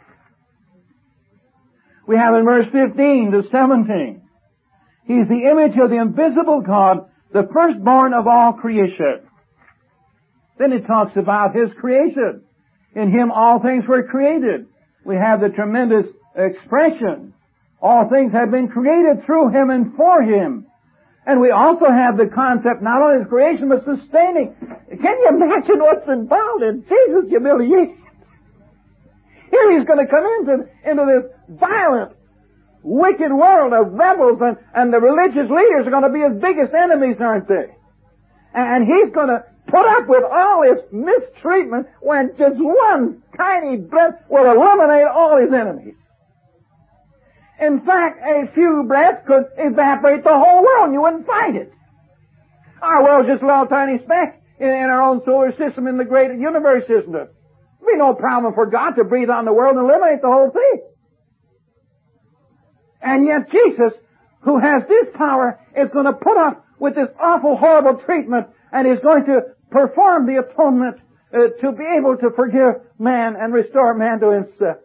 We have in verse 15 to 17. He's the image of the invisible God, the firstborn of all creation. Then it talks about His creation. In Him all things were created. We have the tremendous expression. All things have been created through Him and for Him. And we also have the concept not only of creation but sustaining. Can you imagine what's involved in Jesus' humiliation? Here He's going to come into this violent, wicked world of rebels, and the religious leaders are going to be His biggest enemies, aren't they? And He's going to put up with all this mistreatment when just one tiny breath will eliminate all His enemies. In fact, a few breaths could evaporate the whole world and you wouldn't find it. Our world's just a little tiny speck in our own solar system in the great universe, isn't it? There'd be no problem for God to breathe on the world and eliminate the whole thing. And yet Jesus, who has this power, is going to put up with this awful, horrible treatment and is going to perform the atonement to be able to forgive man and restore man to Himself.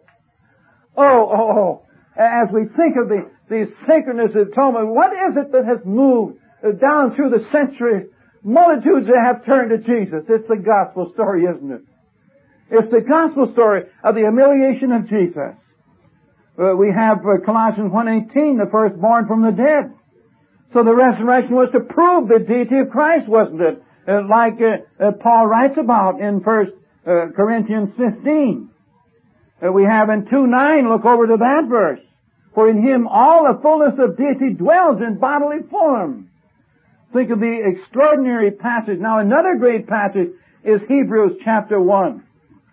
As we think of the sacredness of atonement, what is it that has moved down through the centuries? Multitudes that have turned to Jesus. It's the gospel story, isn't it? It's the gospel story of the humiliation of Jesus. We have Colossians 1:18, the firstborn from the dead. So the resurrection was to prove the deity of Christ, wasn't it? Like Paul writes about in 1 Corinthians 15. We have in 2:9, look over to that verse. For in Him all the fullness of deity dwells in bodily form. Think of the extraordinary passage. Now another great passage is Hebrews chapter 1.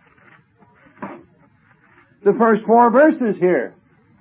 The first 4 verses here.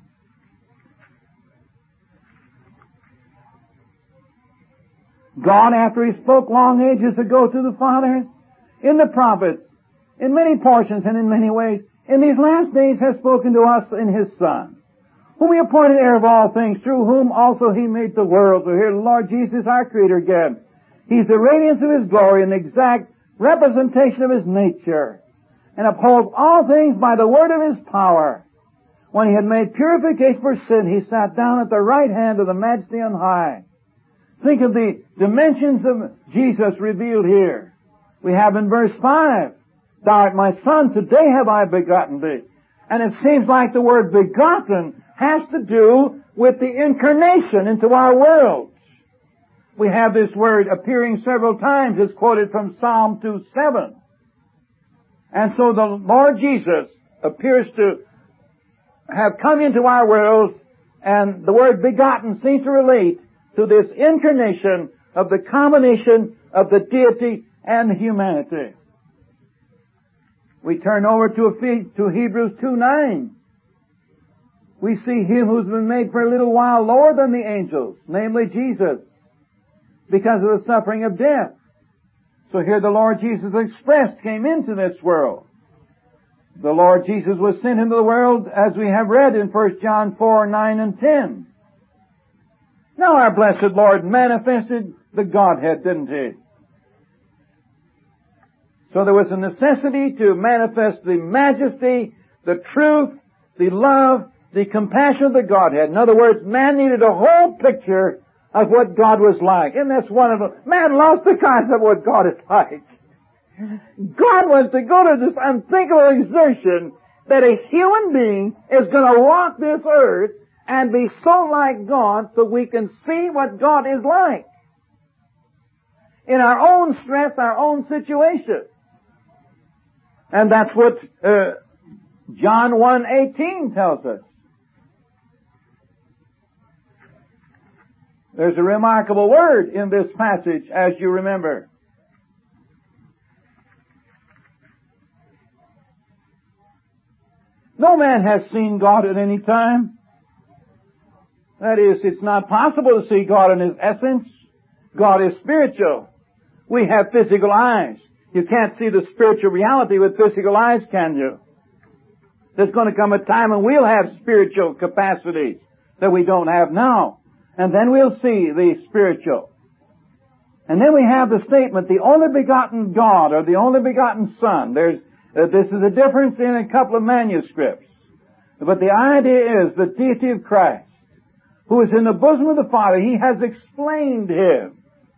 God, after He spoke long ages ago to the fathers, in the prophets, in many portions and in many ways, in these last days has spoken to us in His Son, whom He appointed heir of all things, through whom also He made the world. So here the Lord Jesus, our Creator again. He's the radiance of His glory and the exact representation of His nature, and upholds all things by the word of His power. When He had made purification for sin, He sat down at the right hand of the Majesty on high. Think of the dimensions of Jesus revealed here. We have in verse 5, Thou art my Son, today have I begotten thee. And it seems like the word begotten has to do with the incarnation into our world. We have this word appearing several times. It's quoted from Psalm 2:7. And so the Lord Jesus appears to have come into our world, and the word begotten seems to relate to this incarnation of the combination of the deity and the humanity. We turn over to Hebrews 2:9. We see Him who's been made for a little while lower than the angels, namely Jesus, because of the suffering of death. So here the Lord Jesus expressed came into this world. The Lord Jesus was sent into the world, as we have read in 1 John 4:9 and 10. Now our blessed Lord manifested the Godhead, didn't He? So there was a necessity to manifest the majesty, the truth, the love, the compassion of the Godhead. In other words, man needed a whole picture of what God was like. And that's one of them. Man lost the concept of what God is like. God wants to go to this unthinkable exertion that a human being is going to walk this earth and be so like God so we can see what God is like in our own strength, our own situation. And that's what John 1:18 tells us. There's a remarkable word in this passage, as you remember. No man has seen God at any time. That is, it's not possible to see God in His essence. God is spiritual. We have physical eyes. You can't see the spiritual reality with physical eyes, can you? There's going to come a time when we'll have spiritual capacities that we don't have now. And then we'll see the spiritual. And then we have the statement, the only begotten God, or the only begotten Son. This is a difference in a couple of manuscripts. But the idea is the deity of Christ, who is in the bosom of the Father. He has explained Him.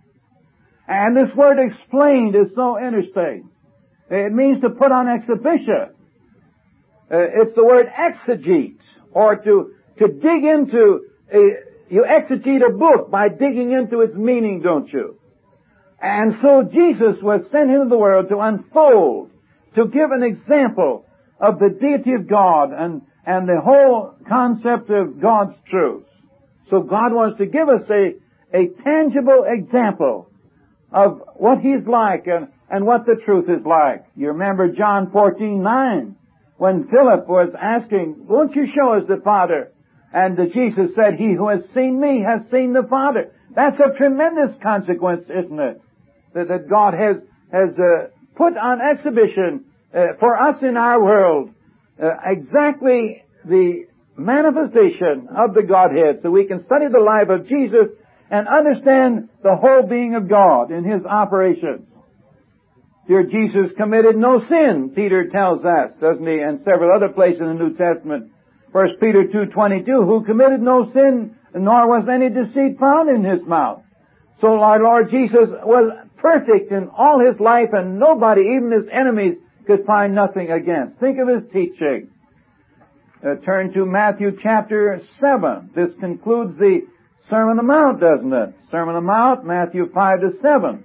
And this word explained is so interesting. It means to put on exhibition. It's the word exegete, or to dig into you exegete a book by digging into its meaning, don't you? And so Jesus was sent into the world to unfold, to give an example of the deity of God and the whole concept of God's truth. So God wants to give us a tangible example of what He's like and what the truth is like. You remember John 14:9, when Philip was asking, won't you show us the Father? And Jesus said, he who has seen me has seen the Father. That's a tremendous consequence, isn't it? That God has put on exhibition for us in our world exactly the manifestation of the Godhead, so we can study the life of Jesus and understand the whole being of God in His operations. Dear Jesus committed no sin, Peter tells us, doesn't he? And several other places in the New Testament. 1 Peter 2:22, who committed no sin, nor was any deceit found in His mouth. So our Lord Jesus was perfect in all His life, and nobody, even His enemies, could find nothing against. Think of His teaching. Turn to Matthew chapter 7. This concludes the Sermon on the Mount, doesn't it? Sermon on the Mount, Matthew 5-7.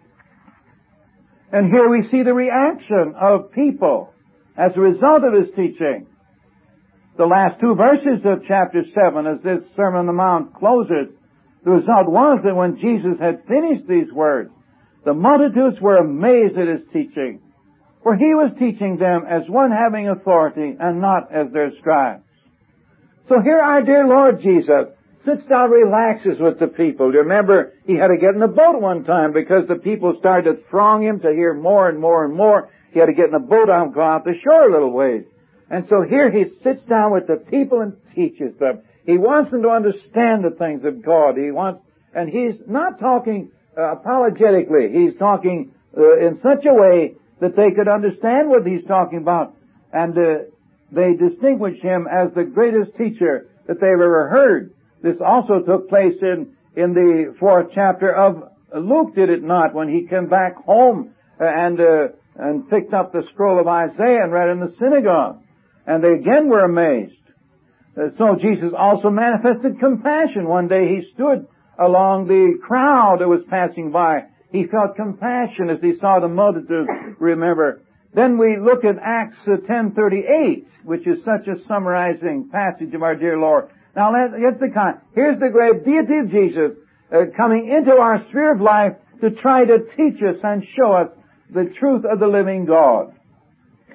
And here we see the reaction of people as a result of His teaching. The last two verses of chapter 7, as this Sermon on the Mount closes, the result was that when Jesus had finished these words, the multitudes were amazed at His teaching, for He was teaching them as one having authority and not as their scribes. So here our dear Lord Jesus sits down, relaxes with the people. You remember, He had to get in a boat one time because the people started to throng Him to hear more and more and more. He had to get in a boat and go out the shore a little ways. And so here He sits down with the people and teaches them. He wants them to understand the things of God. And He's not talking apologetically. He's talking in such a way that they could understand what He's talking about. And they distinguish Him as the greatest teacher that they've ever heard. This also took place in the 4th chapter of Luke, did it not, when He came back home and picked up the scroll of Isaiah and read in the synagogue. And they again were amazed. So Jesus also manifested compassion. One day He stood along the crowd that was passing by. He felt compassion as He saw the multitude, remember. Then we look at Acts 10:38, which is such a summarizing passage of our dear Lord. Now here's the great deity of Jesus coming into our sphere of life to try to teach us and show us the truth of the living God.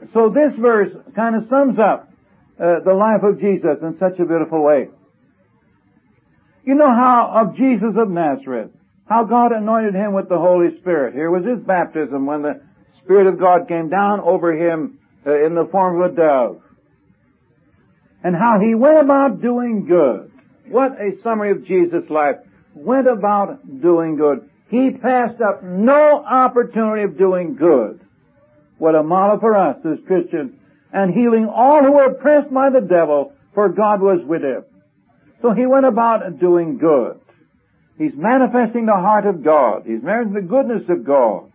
So this verse kind of sums up the life of Jesus in such a beautiful way. You know how of Jesus of Nazareth, how God anointed him with the Holy Spirit. Here was his baptism when the Spirit of God came down over him in the form of a dove. And how he went about doing good. What a summary of Jesus' life. Went about doing good. He passed up no opportunity of doing good. What a model for us as Christians. And healing all who were oppressed by the devil, for God was with him. So he went about doing good. He's manifesting the heart of God. He's manifesting the goodness of God.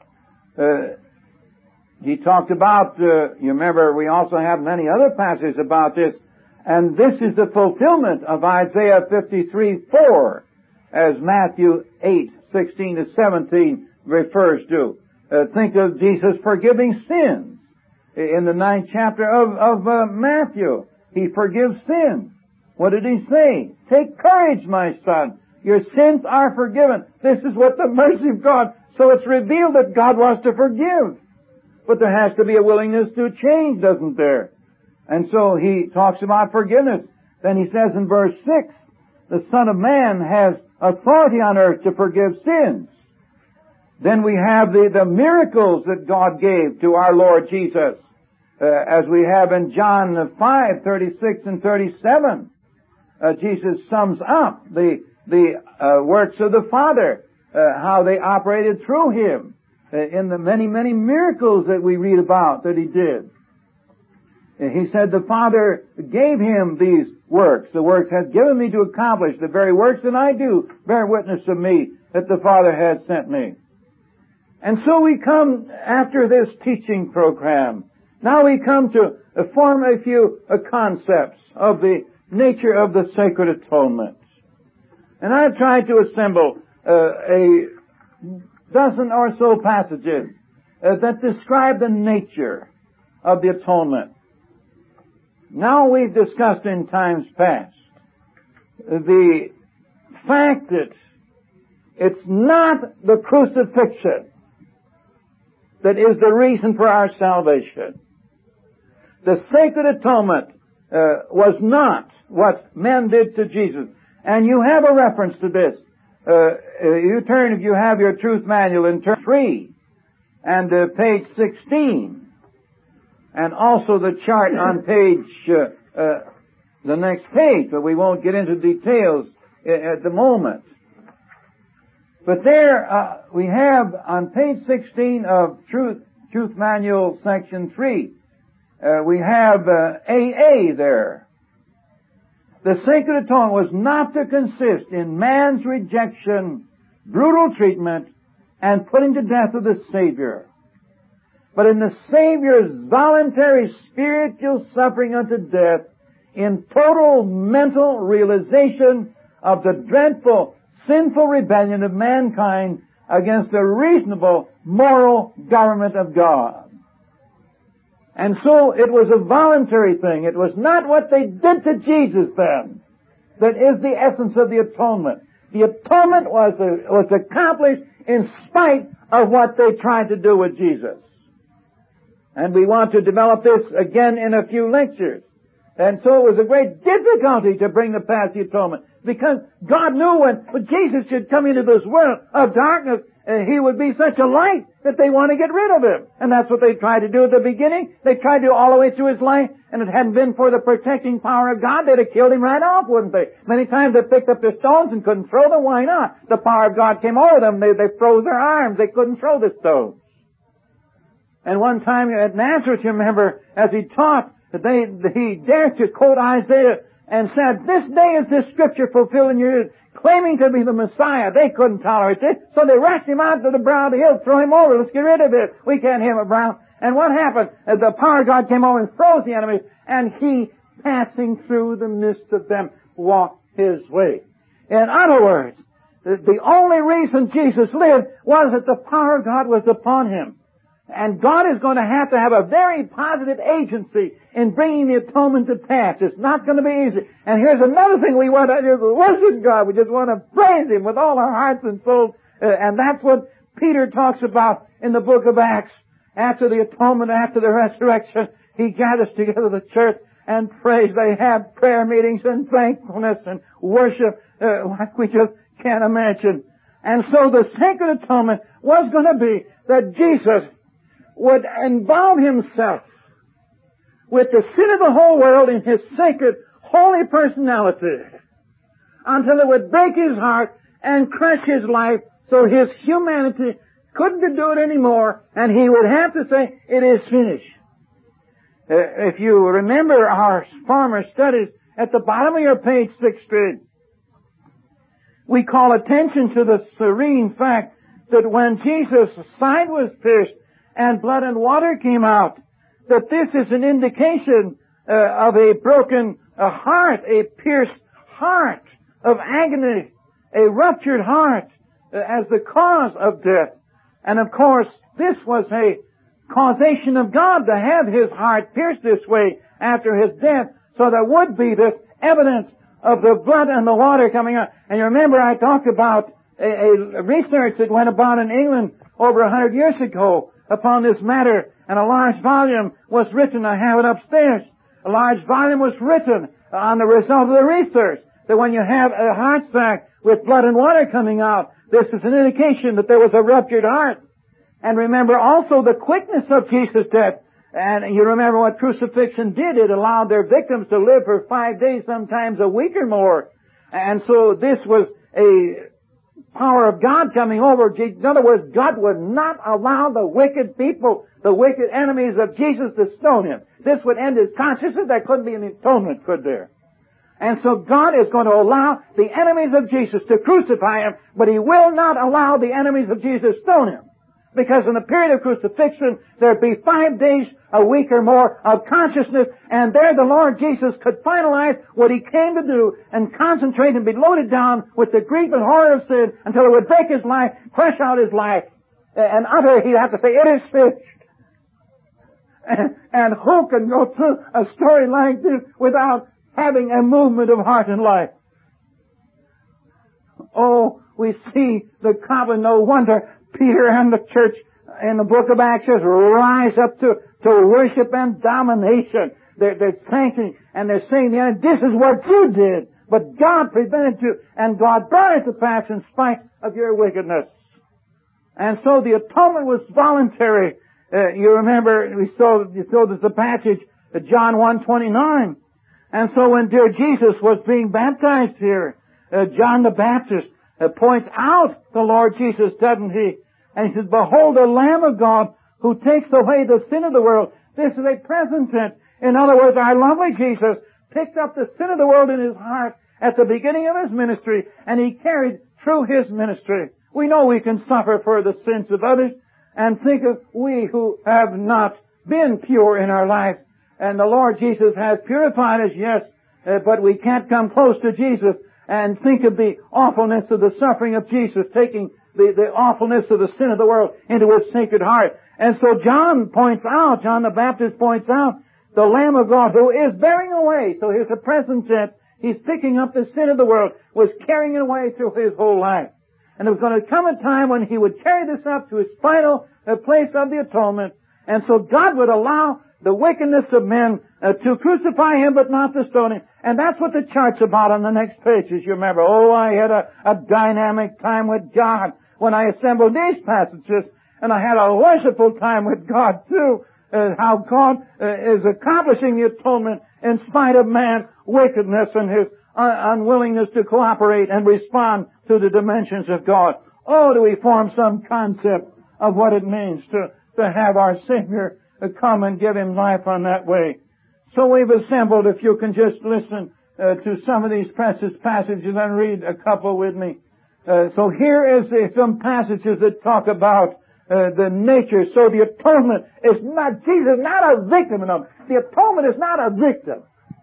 He talked about, you remember, we also have many other passages about this, and this is the fulfillment of Isaiah 53:4, as Matthew 8:16-17 refers to. Think of Jesus forgiving sins. In the 9th chapter of Matthew, he forgives sins. What did he say? Take courage, my son. Your sins are forgiven. This is what the mercy of God. So it's revealed that God wants to forgive. But there has to be a willingness to change, doesn't there? And so he talks about forgiveness. Then he says in verse 6, the Son of Man has authority on earth to forgive sins. Then we have the miracles that God gave to our Lord Jesus, as we have in John 5:36 and 37. Jesus sums up the works of the Father, how they operated through him, in the many, many miracles that we read about that he did. He said, the Father gave him these works. The works has given me to accomplish. The very works that I do bear witness of me, that the Father has sent me. And so we come after this teaching program. Now we come to form a few concepts of the nature of the sacred atonement. And I've tried to assemble a dozen or so passages that describe the nature of the atonement. Now we've discussed in times past the fact that it's not the crucifixion that is the reason for our salvation. The sacred atonement was not what men did to Jesus. And you have a reference to this. You turn, if you have your truth manual, in turn 3 and page 16. And also the chart on page, the next page, but we won't get into details at the moment. But there we have on page 16 of Truth Manual section 3, we have AA there. The sacred atonement was not to consist in man's rejection, brutal treatment, and putting to death of the Savior, but in the Savior's voluntary spiritual suffering unto death in total mental realization of the dreadful sinful rebellion of mankind against the reasonable moral government of God. And so it was a voluntary thing. It was not what they did to Jesus then that is the essence of the atonement. The atonement was accomplished in spite of what they tried to do with Jesus. And we want to develop this again in a few lectures. And so it was a great difficulty to bring the past the atonement, because God knew when Jesus should come into this world of darkness, he would be such a light that they want to get rid of him. And that's what they tried to do at the beginning. They tried to do all the way through his life, and it hadn't been for the protecting power of God, they'd have killed him right off, wouldn't they? Many times they picked up the stones and couldn't throw them. Why not? The power of God came over them. They froze their arms. They couldn't throw the stones. And one time at Nazareth, you remember, as he taught, he dared to quote Isaiah and said, "This day is this scripture fulfilled in your ears," claiming to be the Messiah. They couldn't tolerate this, so they rushed him out to the brow of the hill, throw him over, let's get rid of it. We can't hear him around. And what happened? The power of God came over and froze the enemies, and he, passing through the midst of them, walked his way. In other words, the only reason Jesus lived was that the power of God was upon him. And God is going to have a very positive agency in bringing the atonement to pass. It's not going to be easy. And here's another thing we want to do, worship God. We just want to praise him with all our hearts and souls. And that's what Peter talks about in the book of Acts. after the atonement, after the resurrection, He gathers together the church and prays. They have prayer meetings and thankfulness and worship like we just can't imagine. And so the sacred atonement was going to be that Jesus would involve Himself with the sin of the whole world in His sacred, holy personality until it would break His heart and crush His life so His humanity couldn't do it anymore, and He would have to say, it is finished. If you remember our former studies, at the bottom of your page 60, we call attention to the serene fact that when Jesus' side was pierced and blood and water came out, that this is an indication of a broken heart, a pierced heart of agony, a ruptured heart as the cause of death. And of course, this was a causation of God to have His heart pierced this way after His death, so there would be this evidence of the blood and the water coming out. And you remember I talked about a research that went about in England over 100 years ago upon this matter, and a large volume was written. I have it upstairs. A large volume was written on the result of the research, that when you have a heart sac with blood and water coming out, this is an indication that there was a ruptured heart. And remember also the quickness of Jesus' death. And you remember what crucifixion did. It allowed their victims to live for 5 days, sometimes a week or more. And so this was a power of God coming over. In other words, God would not allow the wicked people, the wicked enemies of Jesus, to stone Him. This would end His consciousness. There couldn't be an atonement, could there? And so God is going to allow the enemies of Jesus to crucify Him, but He will not allow the enemies of Jesus to stone Him. Because in the period of crucifixion, there'd be 5 days, a week or more of consciousness, and there the Lord Jesus could finalize what He came to do and concentrate and be loaded down with the grief and horror of sin until it would break His life, crush out His life, and utter, He'd have to say, it is finished. And who can go through a story like this without having a movement of heart and life? Oh, we see the covenant. No wonder Peter and the church in the book of Acts rise up to worship and domination. They're thanking and they're saying, yeah, this is what you did, but God prevented you, and God brought it to pass in spite of your wickedness. And so the atonement was voluntary. You remember, you saw there's a passage, John 1:29. And so when dear Jesus was being baptized here, John the Baptist points out the Lord Jesus, doesn't he? And he says, behold the Lamb of God who takes away the sin of the world. This is a present tense. In other words, our lovely Jesus picked up the sin of the world in His heart at the beginning of His ministry, and He carried through His ministry. We know we can suffer for the sins of others, and think of we who have not been pure in our life. And the Lord Jesus has purified us, yes, but we can't come close to Jesus and think of the awfulness of the suffering of Jesus, taking the awfulness of the sin of the world into His sacred heart. And so John the Baptist points out, the Lamb of God who is bearing away. So here's a present tense. He's picking up the sin of the world, was carrying it away through His whole life. And there was going to come a time when He would carry this up to His final place of the atonement. And so God would allow the wickedness of men to crucify Him, but not to stone Him. And that's what the chart's about on the next page, as you remember. Oh, I had a dynamic time with God when I assembled these passages, and I had a worshipful time with God too. How God is accomplishing the atonement in spite of man's wickedness and his unwillingness to cooperate and respond to the dimensions of God. Oh, do we form some concept of what it means to have our Savior come and give Him life on that way. So we've assembled, if you can just listen to some of these precious passages and read a couple with me. So here is some passages that talk about the nature. So the atonement is not, Jesus is not a victim in them. The atonement is not a victim.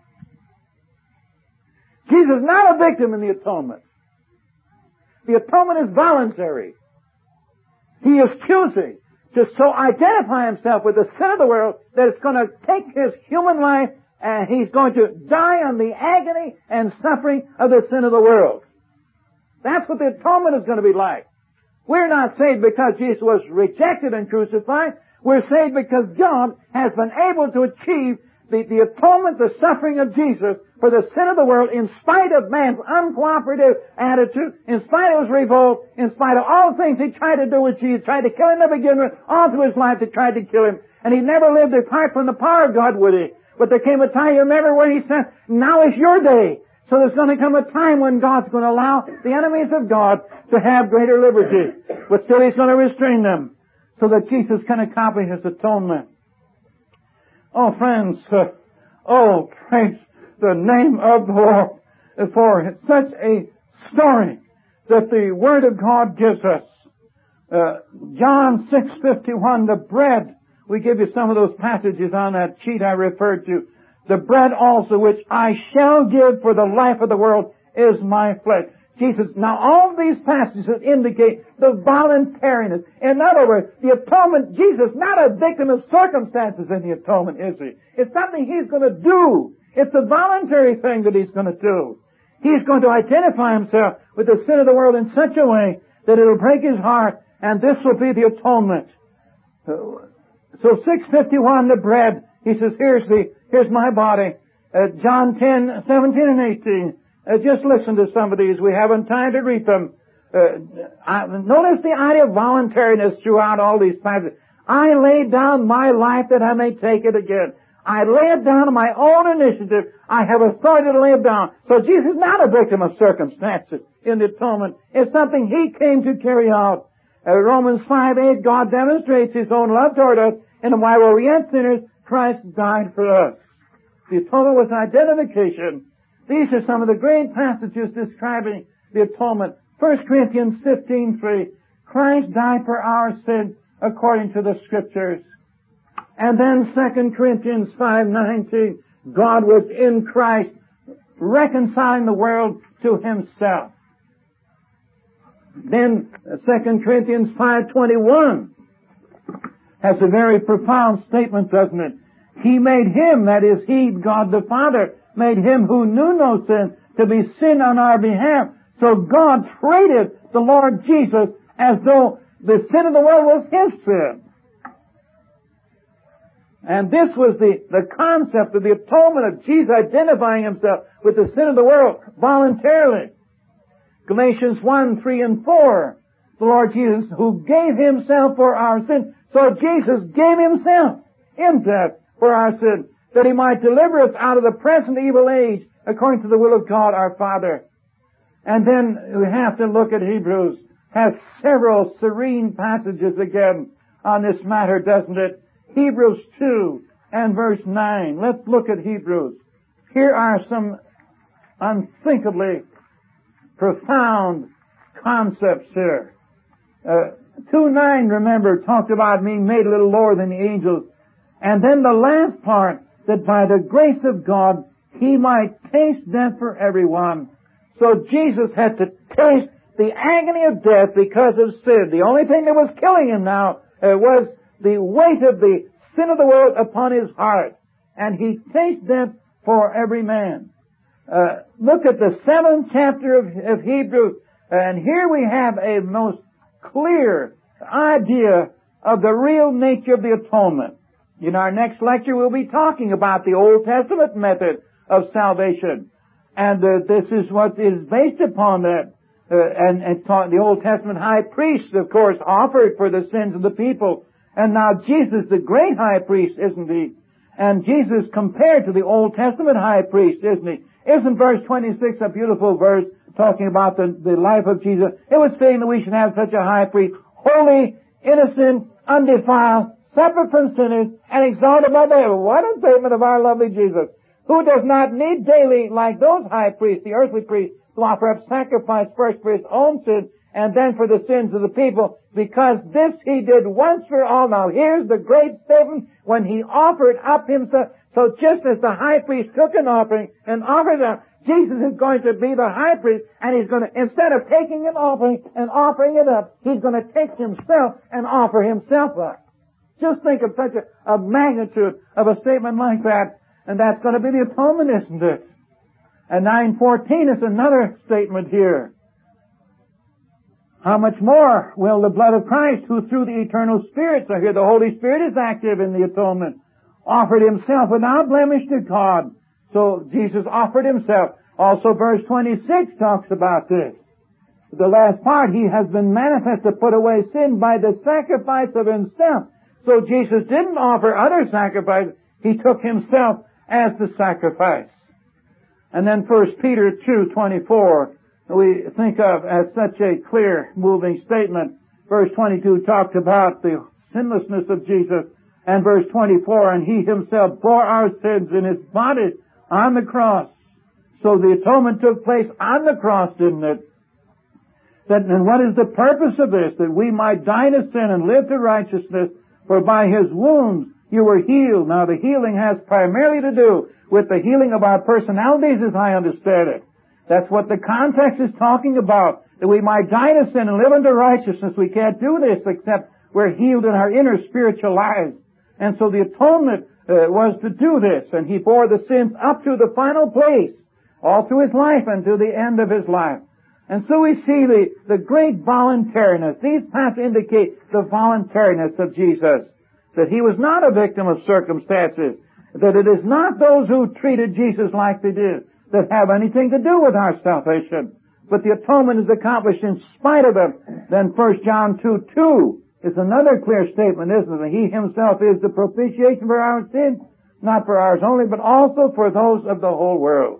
Jesus is not a victim in the atonement. The atonement is voluntary. He is choosing to so identify Himself with the sin of the world that it's going to take His human life and He's going to die on the agony and suffering of the sin of the world. That's what the atonement is going to be like. We're not saved because Jesus was rejected and crucified. We're saved because God has been able to achieve the atonement, the suffering of Jesus for the sin of the world in spite of man's uncooperative attitude, in spite of his revolt, in spite of all the things he tried to do with Jesus, tried to kill him to begin with, all through his life they tried to kill him. And he never lived apart from the power of God, would he? But there came a time, you remember, when he said, now is your day. So there's going to come a time when God's going to allow the enemies of God to have greater liberty. But still He's going to restrain them so that Jesus can accomplish His atonement. Oh, friends, praise the name of the Lord for such a story that the Word of God gives us. John 6:51, the bread. We give you some of those passages on that sheet I referred to. The bread also which I shall give for the life of the world is my flesh. Jesus, now all these passages indicate the voluntariness. In other words, the atonement, Jesus, not a victim of circumstances in the atonement, is He? It's something He's going to do. It's a voluntary thing that He's going to do. He's going to identify Himself with the sin of the world in such a way that it'll break His heart, and this will be the atonement. So 6:51, the bread, He says, here's my body. John 10:17 and 18. Just listen to some of these. We haven't time to read them. Notice the idea of voluntariness throughout all these passages. I lay down my life that I may take it again. I lay it down on my own initiative. I have authority to lay it down. So Jesus is not a victim of circumstances in the atonement. It's something He came to carry out. Romans 5:8, God demonstrates His own love toward us, and while we were yet sinners, Christ died for us. The atonement was identification. These are some of the great passages describing the atonement. 1 Corinthians 15:3, Christ died for our sins according to the Scriptures. And then 2 Corinthians 5:19, God was in Christ reconciling the world to Himself. Then 2 Corinthians 5:21 has a very profound statement, doesn't it? He made Him, that is He, God the Father, made Him who knew no sin to be sin on our behalf. So God treated the Lord Jesus as though the sin of the world was His sin. And this was the concept of the atonement of Jesus identifying Himself with the sin of the world voluntarily. Galatians 1:3 and 4, the Lord Jesus who gave Himself for our sin. So Jesus gave Himself in death for our sin, that He might deliver us out of the present evil age, according to the will of God our Father. And then we have to look at Hebrews. Has several serene passages again on this matter, doesn't it? Hebrews 2 and verse 9. Let's look at Hebrews. Here are some unthinkably profound concepts here. 2:9, remember, talked about being made a little lower than the angels. And then the last part, that by the grace of God, He might taste death for everyone. So Jesus had to taste the agony of death because of sin. The only thing that was killing Him now was the weight of the sin of the world upon His heart. And He tasted death for every man. Look at the 7th chapter of Hebrews. And here we have a most clear idea of the real nature of the atonement. In our next lecture, we'll be talking about the Old Testament method of salvation. And this is what is based upon that. The Old Testament high priest, of course, offered for the sins of the people. And now Jesus, the great high priest, isn't He? And Jesus compared to the Old Testament high priest, isn't He? Isn't verse 26 a beautiful verse talking about the life of Jesus? It was saying that we should have such a high priest, holy, innocent, undefiled, separate from sinners, and exalted above heaven. What a statement of our lovely Jesus, who does not need daily, like those high priests, the earthly priests, to offer up sacrifice first for His own sins and then for the sins of the people, because this He did once for all. Now here's the great statement, when He offered up Himself. So just as the high priest took an offering and offered it up, Jesus is going to be the high priest, and He's going to, instead of taking an offering and offering it up, He's going to take Himself and offer Himself up. Just think of such a magnitude of a statement like that, and that's going to be the atonement, isn't it? And 9:14 is another statement here. how much more will the blood of Christ, who through the eternal Spirit, so here the Holy Spirit is active in the atonement, offered Himself without blemish to God. So Jesus offered Himself. Also verse 26 talks about this. The last part, He has been manifest to put away sin by the sacrifice of Himself. So Jesus didn't offer other sacrifice. He took Himself as the sacrifice. And then 1 Peter 2:24, we think of as such a clear, moving statement. Verse 22 talked about the sinlessness of Jesus. And verse 24, and He Himself bore our sins in His body on the cross. So the atonement took place on the cross, didn't it? And what is the purpose of this? That we might die to sin and live to righteousness, for by His wounds you were healed. Now the healing has primarily to do with the healing of our personalities, as I understand it. That's what the context is talking about, that we might die to sin and live unto righteousness. We can't do this except we're healed in our inner spiritual lives. And so the atonement was to do this, and He bore the sins up to the final place, all through His life and to the end of His life. And so we see the great voluntariness. These paths indicate the voluntariness of Jesus, that He was not a victim of circumstances, that it is not those who treated Jesus like they did that have anything to do with our salvation, but the atonement is accomplished in spite of them. Then 1 John 2:2 is another clear statement, isn't it? He Himself is the propitiation for our sins, not for ours only, but also for those of the whole world.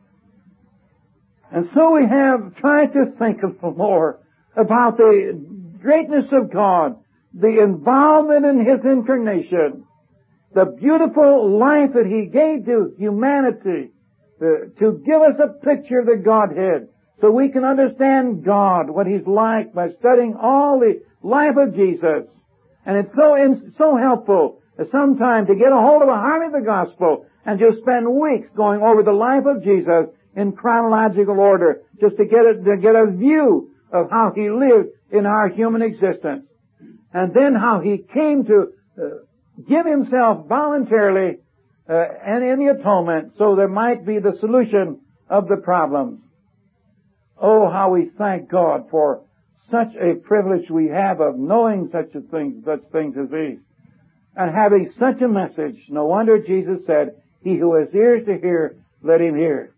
And so we have tried to think of the more about the greatness of God, the involvement in His incarnation, the beautiful life that He gave to humanity, to give us a picture of the Godhead, so we can understand God, what He's like, by studying all the life of Jesus. And it's so helpful sometimes to get a hold of a heart of the gospel and just spend weeks going over the life of Jesus in chronological order, just to get a view of how He lived in our human existence, and then how He came to give Himself voluntarily and in the atonement, so there might be the solution of the problems. Oh, how we thank God for such a privilege we have of knowing such things as these, and having such a message. No wonder Jesus said, "He who has ears to hear, let him hear."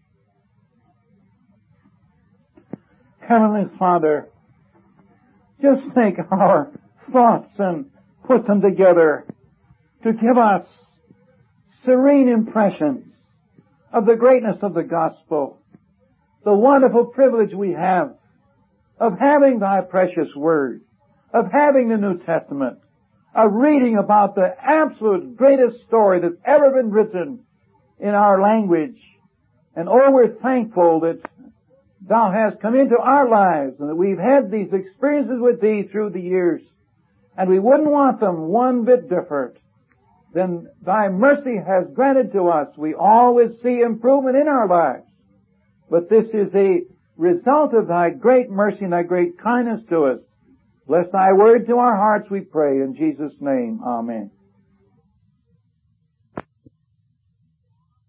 Heavenly Father, just take our thoughts and put them together to give us serene impressions of the greatness of the gospel, the wonderful privilege we have of having Thy precious Word, of having the New Testament, of reading about the absolute greatest story that's ever been written in our language. And oh, we're thankful that Thou hast come into our lives and that we've had these experiences with Thee through the years, and we wouldn't want them one bit different than Thy mercy has granted to us. We always see improvement in our lives, but this is a result of Thy great mercy and Thy great kindness to us. Bless Thy word to our hearts, we pray, in Jesus' name. Amen.